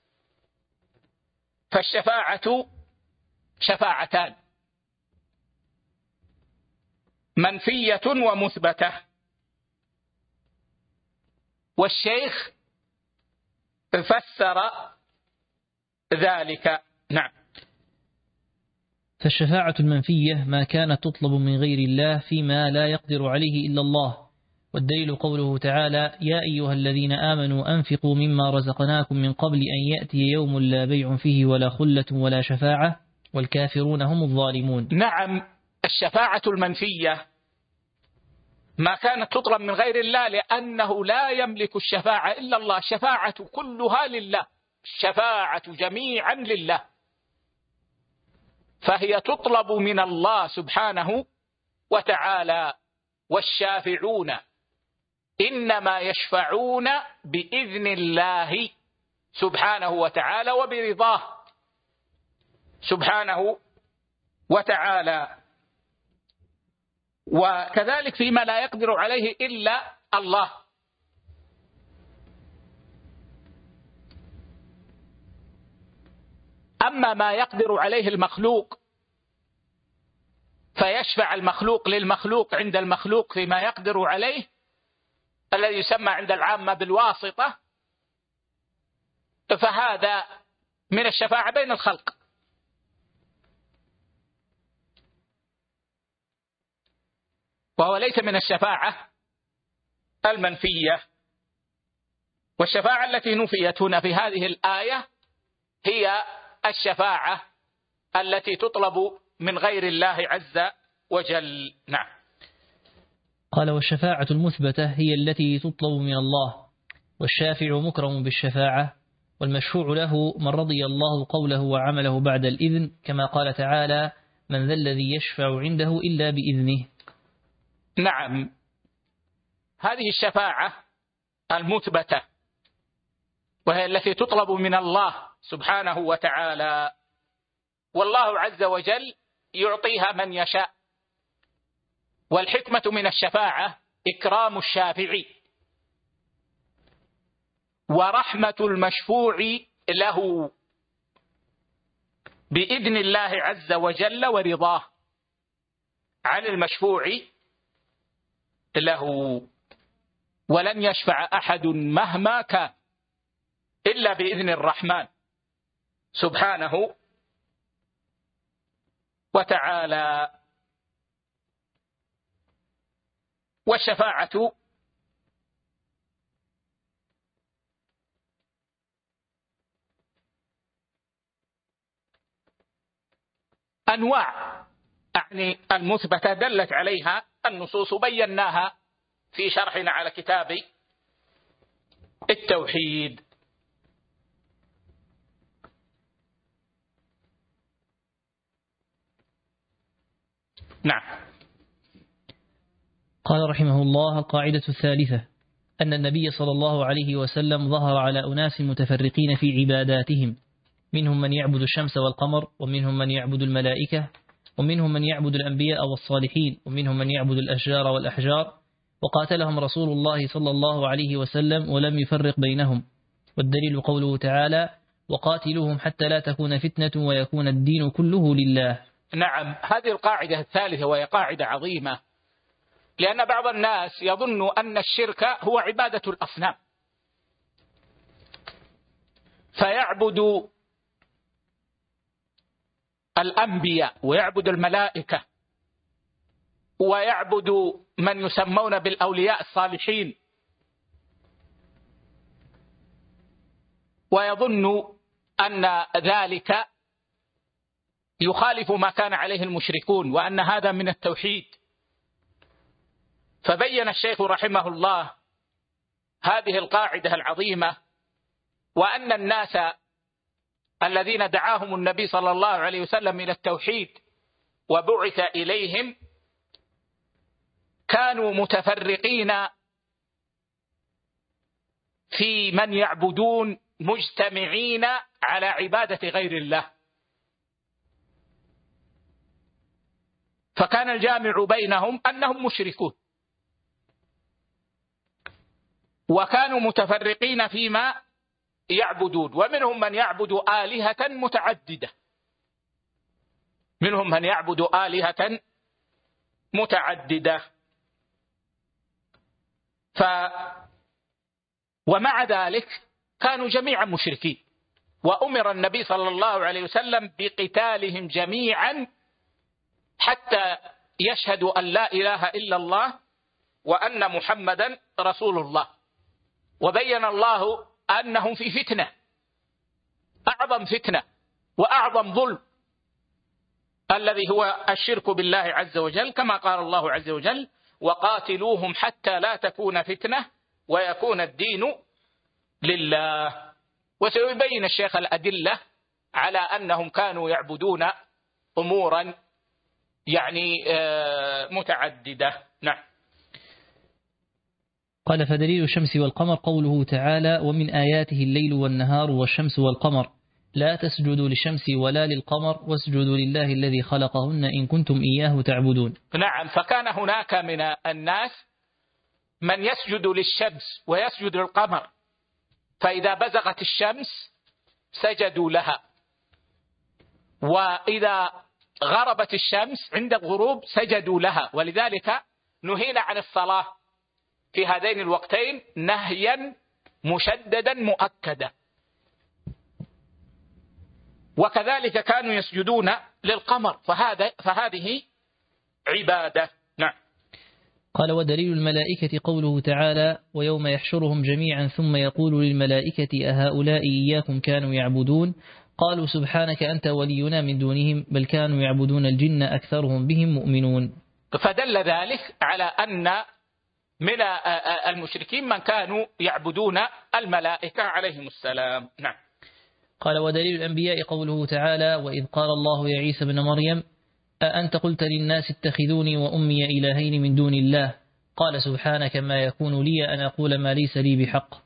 فالشفاعة شفاعتان، منفية ومثبتة. والشيخ فسر ذلك. نعم. فالشفاعة المنفية ما كانت تطلب من غير الله فيما لا يقدر عليه إلا الله، والدليل قوله تعالى: يا أيها الذين آمنوا أنفقوا مما رزقناكم من قبل أن يأتي يوم لا بيع فيه ولا خلة ولا شفاعة والكافرون هم الظالمون. نعم، الشفاعة المنفية ما كانت تطلب من غير الله لأنه لا يملك الشفاعة إلا الله، الشفاعة كلها لله، الشفاعة جميعا لله، فهي تطلب من الله سبحانه وتعالى. والشافعون إنما يشفعون بإذن الله سبحانه وتعالى وبرضاه سبحانه وتعالى، وكذلك فيما لا يقدر عليه إلا الله. أما ما يقدر عليه المخلوق فيشفع المخلوق للمخلوق عند المخلوق فيما يقدر عليه، الذي يسمى عند العامة بالواسطة، فهذا من الشفاعة بين الخلق. وهو ليس من الشفاعة المنفية. والشفاعة التي نفيت هنا في هذه الآية هي الشفاعة التي تطلب من غير الله عز وجل. نعم. قال: والشفاعة المثبتة هي التي تطلب من الله، والشافع مكرم بالشفاعة، والمشفوع له من رضي الله قوله وعمله بعد الإذن، كما قال تعالى: من ذا الذي يشفع عنده إلا بإذنه. نعم، هذه الشفاعة المثبتة وهي التي تطلب من الله سبحانه وتعالى، والله عز وجل يعطيها من يشاء. والحكمة من الشفاعة إكرام الشافع ورحمة المشفوع له بإذن الله عز وجل ورضاه عن المشفوع له. ولن يشفع أحد مهما كان إلا بإذن الرحمن سبحانه وتعالى. والشفاعة أنواع، يعني المثبتة دلت عليها النصوص بيناها في شرحنا على كتاب التوحيد. نعم. قال رحمه الله: القاعدة الثالثة أن النبي صلى الله عليه وسلم ظهر على أناس متفرقين في عباداتهم، منهم من يعبد الشمس والقمر، ومنهم من يعبد الملائكة، ومنهم من يعبد الأنبياء والصالحين، ومنهم من يعبد الأشجار والأحجار، وقاتلهم رسول الله صلى الله عليه وسلم ولم يفرق بينهم. والدليل قوله تعالى: وقاتلوهم حتى لا تكون فتنة ويكون الدين كله لله. نعم، هذه القاعدة الثالثة وهي قاعدة عظيمة، لأن بعض الناس يظن أن الشرك هو عبادة الأصنام، فيعبد الأنبياء ويعبد الملائكة ويعبد من يسمون بالأولياء الصالحين، ويظن أن ذلك يخالف ما كان عليه المشركون وأن هذا من التوحيد. فبين الشيخ رحمه الله هذه القاعدة العظيمة، وأن الناس الذين دعاهم النبي صلى الله عليه وسلم إلى التوحيد وبعث إليهم كانوا متفرقين في من يعبدون مجتمعين على عبادة غير الله، فكان الجامع بينهم أنهم مشركون، وكانوا متفرقين فيما يعبدون، ومنهم من يعبد آلهة متعددة، منهم من يعبد آلهة متعددة. ومع ذلك كانوا جميعا مشركين، وأمر النبي صلى الله عليه وسلم بقتالهم جميعا حتى يشهدوا أن لا إله إلا الله وأن محمدا رسول الله. وبين الله أنهم في فتنة، أعظم فتنة وأعظم ظلم الذي هو الشرك بالله عز وجل، كما قال الله عز وجل: وقاتلوهم حتى لا تكون فتنة ويكون الدين لله. وسيبين الشيخ الأدلة على أنهم كانوا يعبدون أمورا متعددة. نعم. قال: فدليل الشمس والقمر قوله تعالى: ومن آياته الليل والنهار والشمس والقمر لا تسجدوا للشمس ولا للقمر واسجدوا لله الذي خلقهن إن كنتم إياه تعبدون. نعم. فكان هناك من الناس من يسجد للشمس ويسجد للقمر، فإذا بزغت الشمس سجدوا لها، وإذا غربت الشمس عند الغروب سجدوا لها. ولذلك نهينا عن الصلاة في هذين الوقتين نهيا مشددا مؤكدا. وكذلك كانوا يسجدون للقمر، فهذه عبادة. نعم. قال: ودليل الملائكة قوله تعالى: ويوم يحشرهم جميعا ثم يقول للملائكة أهؤلاء إياكم كانوا يعبدون قالوا سبحانك أنت ولينا من دونهم بل كانوا يعبدون الجن أكثرهم بهم مؤمنون. فدل ذلك على أن من المشركين من كانوا يعبدون الملائكة عليهم السلام. نعم. قال: ودليل الأنبياء قوله تعالى: وإذ قال الله يا عيسى بن مريم أأنت قلت للناس اتخذوني وأمي إلهين من دون الله قال سبحانك ما يكون لي أن أقول ما ليس لي بحق.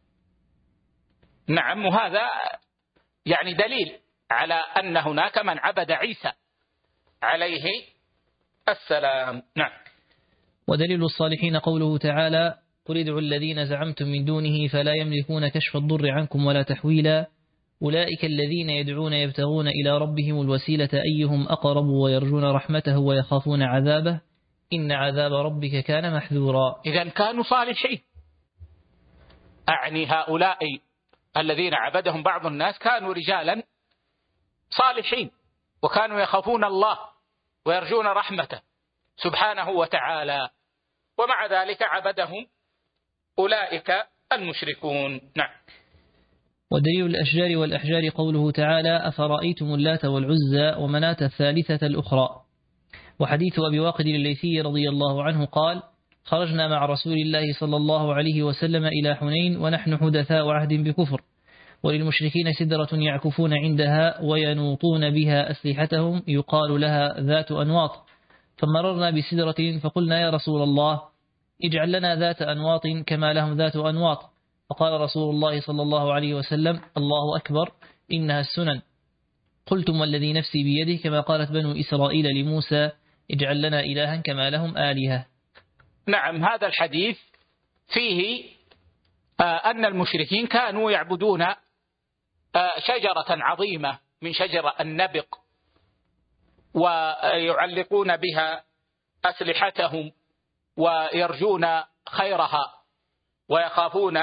نعم. وهذا دليل على أن هناك من عبد عيسى عليه السلام. نعم. ودليل الصالحين قوله تعالى: قل ادعوا الذين زعمتم من دونه فلا يملكون كشف الضر عنكم ولا تحويلا أولئك الذين يدعون يبتغون إلى ربهم الوسيلة أيهم أقرب ويرجون رحمته ويخافون عذابه إن عذاب ربك كان محذورا. إذن كانوا صالحين، أعني هؤلاء الذين عبدهم بعض الناس كانوا رجالا صالحين، وكانوا يخافون الله ويرجون رحمته سبحانه وتعالى، ومع ذلك عبدهم أولئك المشركون. نعم. ودليل الأشجار والأحجار قوله تعالى: أفرأيتم اللات والعزى ومناة الثالثة الأخرى. وحديث أبي واقد الليثي رضي الله عنه قال: خرجنا مع رسول الله صلى الله عليه وسلم إلى حنين ونحن حدثاء عهد بكفر، وللمشركين سدرة يعكفون عندها وينوطون بها أسلحتهم يقال لها ذات أنواط، فمررنا بسدرة فقلنا يا رسول الله اجعل لنا ذات أنواط كما لهم ذات أنواط، فقال رسول الله صلى الله عليه وسلم: الله أكبر إنها السنن. قلتم والذي نفسي بيده كما قالت بنو إسرائيل لموسى اجعل لنا إلها كما لهم آلهة. نعم. هذا الحديث فيه أن المشركين كانوا يعبدون شجرة عظيمة من شجر النبق، ويعلقون بها أسلحتهم ويرجون خيرها ويخافون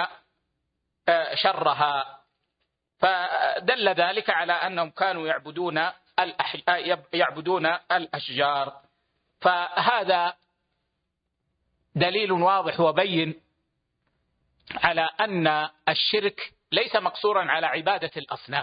شرها. فدل ذلك على أنهم كانوا يعبدون الأشجار. فهذا دليل واضح وبين على أن الشرك ليس مقصورا على عبادة الأصنام،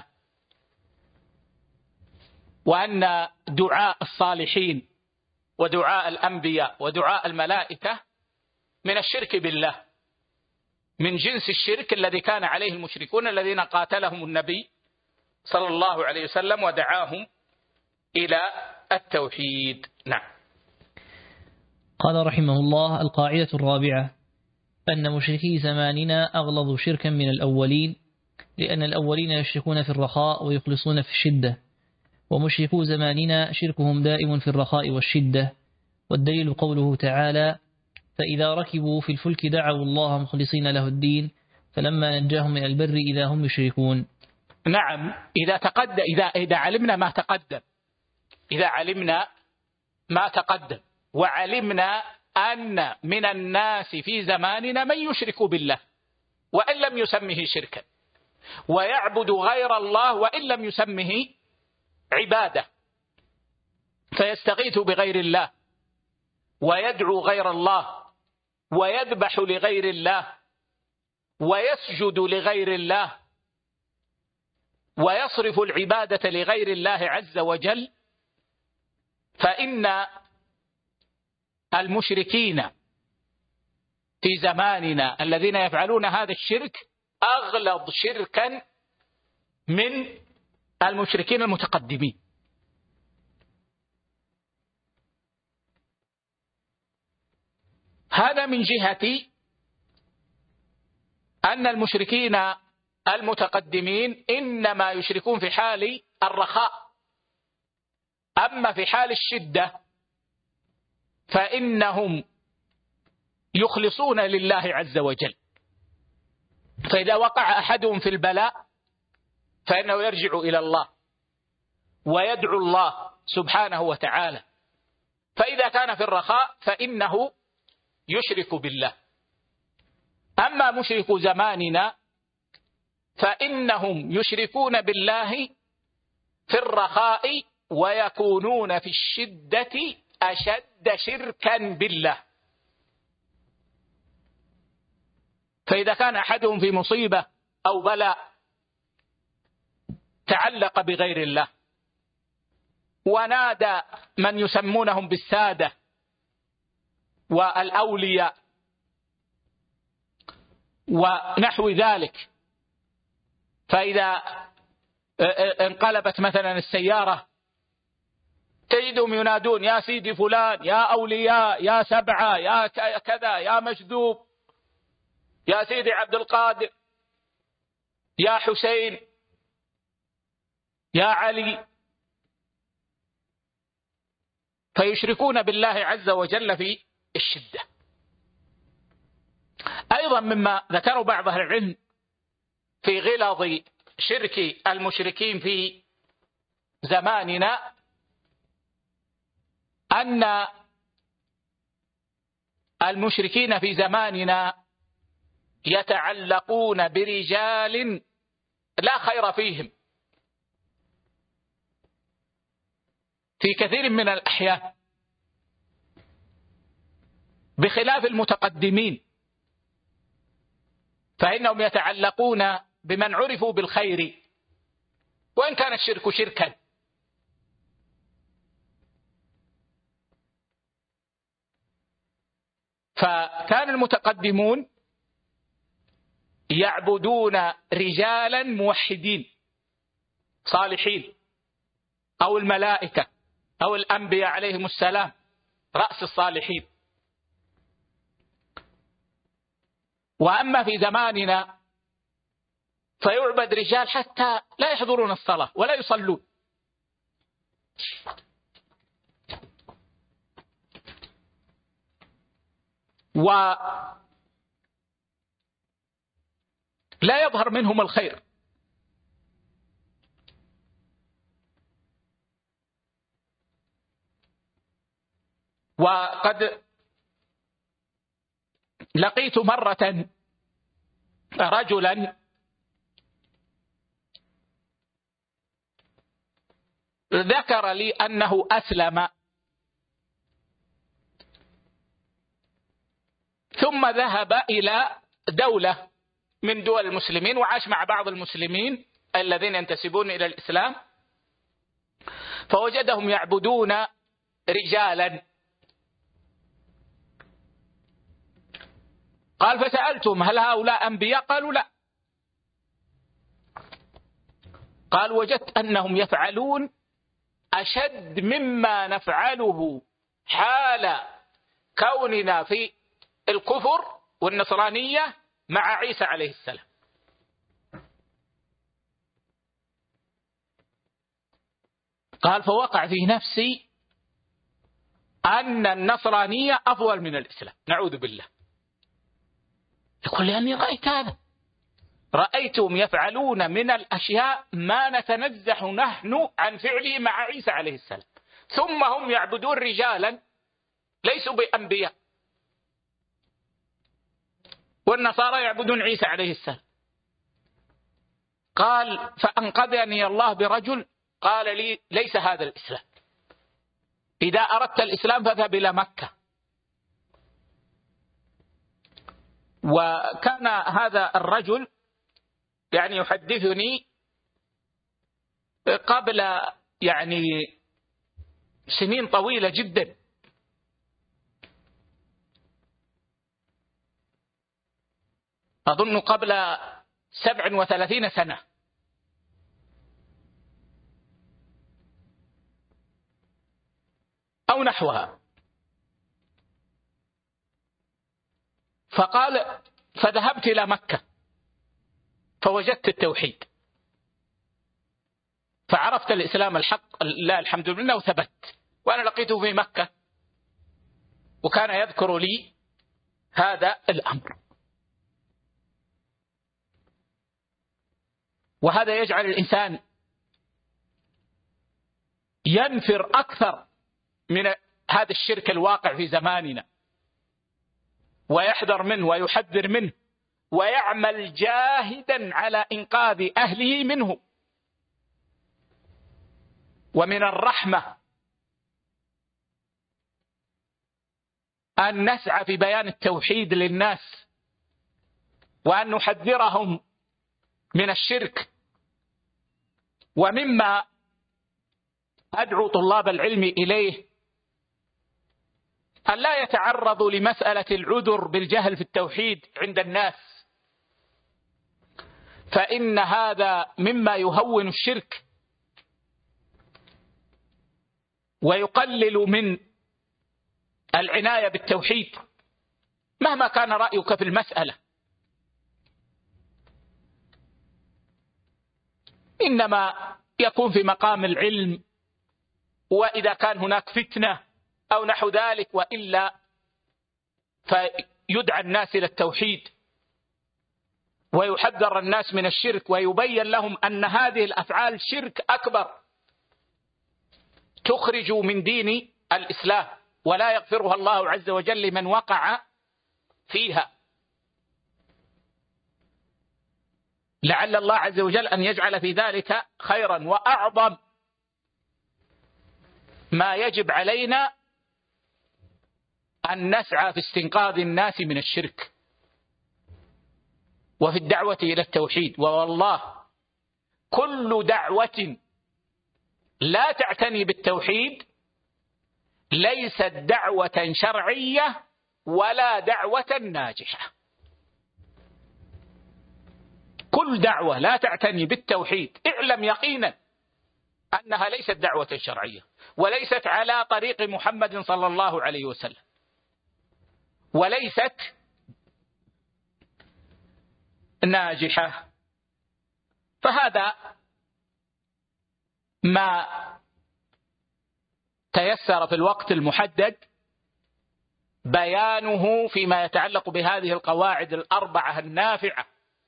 وأن دعاء الصالحين ودعاء الأنبياء ودعاء الملائكة من الشرك بالله، من جنس الشرك الذي كان عليه المشركون الذين قاتلهم النبي صلى الله عليه وسلم ودعاهم إلى التوحيد. نعم. قال رحمه الله: القاعدة الرابعة أن مشركي زماننا أغلظ شركا من الأولين، لأن الأولين يشركون في الرخاء ويخلصون في الشدة، ومشركو زماننا شركهم دائم في الرخاء والشدة. والدليل قوله تعالى: فإذا ركبوا في الفلك دعوا الله مخلصين له الدين فلما نجاهم من البر إذا هم يشركون. نعم. إذا علمنا ما تقدم وعلمنا أن من الناس في زماننا من يشرك بالله وإن لم يسمه شركا، ويعبد غير الله وإن لم يسمه عبادة، فيستغيث بغير الله ويدعو غير الله ويذبح لغير الله ويسجد لغير الله ويصرف العبادة لغير الله عز وجل، فإن المشركين في زماننا الذين يفعلون هذا الشرك أغلظ شركا من المشركين المتقدمين. هذا من جهة أن المشركين المتقدمين إنما يشركون في حال الرخاء، أما في حال الشدة فإنهم يخلصون لله عز وجل. فإذا وقع أحدهم في البلاء فإنه يرجع إلى الله ويدعو الله سبحانه وتعالى، فإذا كان في الرخاء فإنه يشرك بالله. أما مشرك زماننا فإنهم يشركون بالله في الرخاء ويكونون في الشدة أشد شركا بالله. فإذا كان أحدهم في مصيبة أو بلاء تعلق بغير الله ونادى من يسمونهم بالسادة والأولياء ونحو ذلك، فإذا انقلبت مثلا السيارة تجدهم ينادون يا سيدي فلان، يا أولياء، يا سبعة، يا كذا، يا مجذوب، يا سيدي عبد القادر، يا حسين، يا علي، فيشركون بالله عز وجل في الشدة. أيضا مما ذكروا بعض أهل العلم في غلظ شرك المشركين في زماننا أن المشركين في زماننا يتعلقون برجال لا خير فيهم في كثير من الأحيان، بخلاف المتقدمين فإنهم يتعلقون بمن عرفوا بالخير وإن كان الشرك شركا. فكان المتقدمون يعبدون رجالا موحدين صالحين أو الملائكة أو الأنبياء عليهم السلام رأس الصالحين. وأما في زماننا فيعبد رجال حتى لا يحضرون الصلاة ولا يصلون، ولا يظهر منهم الخير، وقد لقيت مرة رجلا ذكر لي أنه أسلم ثم ذهب إلى دولة من دول المسلمين وعاش مع بعض المسلمين الذين ينتسبون إلى الإسلام، فوجدهم يعبدون رجالا. قال فسألتم هل هؤلاء أنبياء؟ قالوا لا. قال وجدت أنهم يفعلون أشد مما نفعله حال كوننا في الكفر والنصرانية مع عيسى عليه السلام. قال فوقع في نفسي أن النصرانية أفضل من الإسلام، نعوذ بالله. يقول لأني رأيت هذا، رأيتهم يفعلون من الأشياء ما نتنزح نحن عن فعله مع عيسى عليه السلام، ثم هم يعبدون رجالا ليسوا بأنبياء، والنصارى يعبدون عيسى عليه السلام. قال فأنقذني الله برجل قال لي ليس هذا الإسلام، إذا أردت الإسلام فاذهب إلى مكة. وكان هذا الرجل يعني يحدثني قبل يعني سنين طويلة جدا، أظن قبل 37 سنة. أو نحوها. فقال فذهبت إلى مكة فوجدت التوحيد، فعرفت الإسلام الحق لا الحمد لله وثبت. وأنا لقيته في مكة وكان يذكر لي هذا الأمر. وهذا يجعل الإنسان ينفر أكثر من هذا الشرك الواقع في زماننا، ويحذر منه ويحذر منه، ويعمل جاهدا على إنقاذ أهله منه. ومن الرحمة أن نسعى في بيان التوحيد للناس، وأن نحذرهم من الشرك. ومما أدعو طلاب العلم إليه أن لا يتعرضوا لمسألة العذر بالجهل في التوحيد عند الناس، فإن هذا مما يهون الشرك ويقلل من العناية بالتوحيد مهما كان رأيك في المسألة. إنما يكون في مقام العلم، وإذا كان هناك فتنة أو نحو ذلك، وإلا فيدعى الناس إلى التوحيد ويحذر الناس من الشرك، ويبين لهم أن هذه الأفعال شرك أكبر تخرج من دين الإسلام، ولا يغفرها الله عز وجل لمن وقع فيها. لعل الله عز وجل أن يجعل في ذلك خيرا. وأعظم ما يجب علينا أن نسعى في استنقاذ الناس من الشرك وفي الدعوة إلى التوحيد. والله كل دعوة لا تعتني بالتوحيد ليست دعوة شرعية ولا دعوة ناجحة. كل دعوة لا تعتني بالتوحيد اعلم يقينا أنها ليست دعوة شرعية، وليست على طريق محمد صلى الله عليه وسلم، وليست ناجحة. فهذا ما تيسر في الوقت المحدد بيانه فيما يتعلق بهذه القواعد الأربعة النافعة،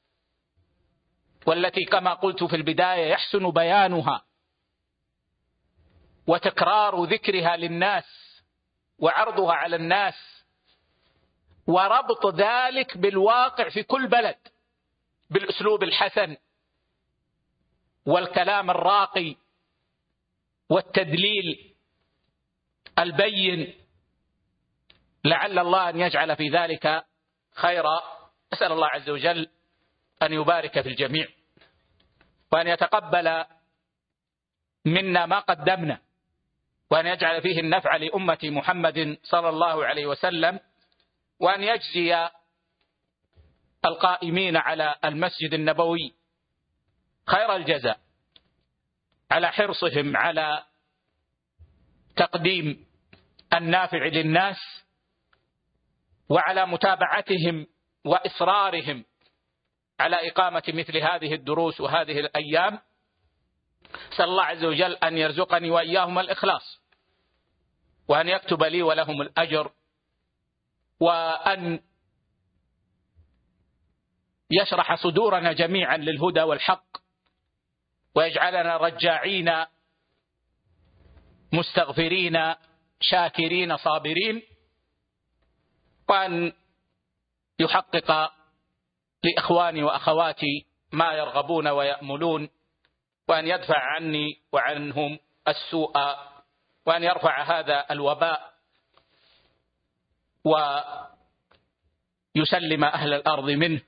والتي كما قلت في البداية يحسن بيانها وتكرار ذكرها للناس وعرضها على الناس وربط ذلك بالواقع في كل بلد بالأسلوب الحسن والكلام الراقي والتدليل البين، لعل الله أن يجعل في ذلك خيرا. أسأل الله عز وجل أن يبارك في الجميع، وأن يتقبل منا ما قدمنا، وأن يجعل فيه النفع لأمة محمد صلى الله عليه وسلم، وأن يجزي القائمين على المسجد النبوي خير الجزاء على حرصهم على تقديم النافع للناس، وعلى متابعتهم وإصرارهم على إقامة مثل هذه الدروس وهذه الأيام. أسأل الله عز وجل أن يرزقني وإياهم الإخلاص، وأن يكتب لي ولهم الأجر، وأن يشرح صدورنا جميعا للهدى والحق، ويجعلنا رجاعين مستغفرين شاكرين صابرين، وأن يحقق لإخواني وأخواتي ما يرغبون ويأملون، وأن يدفع عني وعنهم السوء، وأن يرفع هذا الوباء، ويسلم أهل الأرض منه،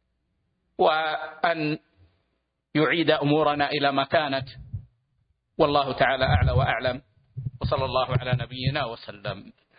وأن يعيد أمورنا إلى ما كانت. والله تعالى أعلى وأعلم، وصلى الله على نبينا وسلم.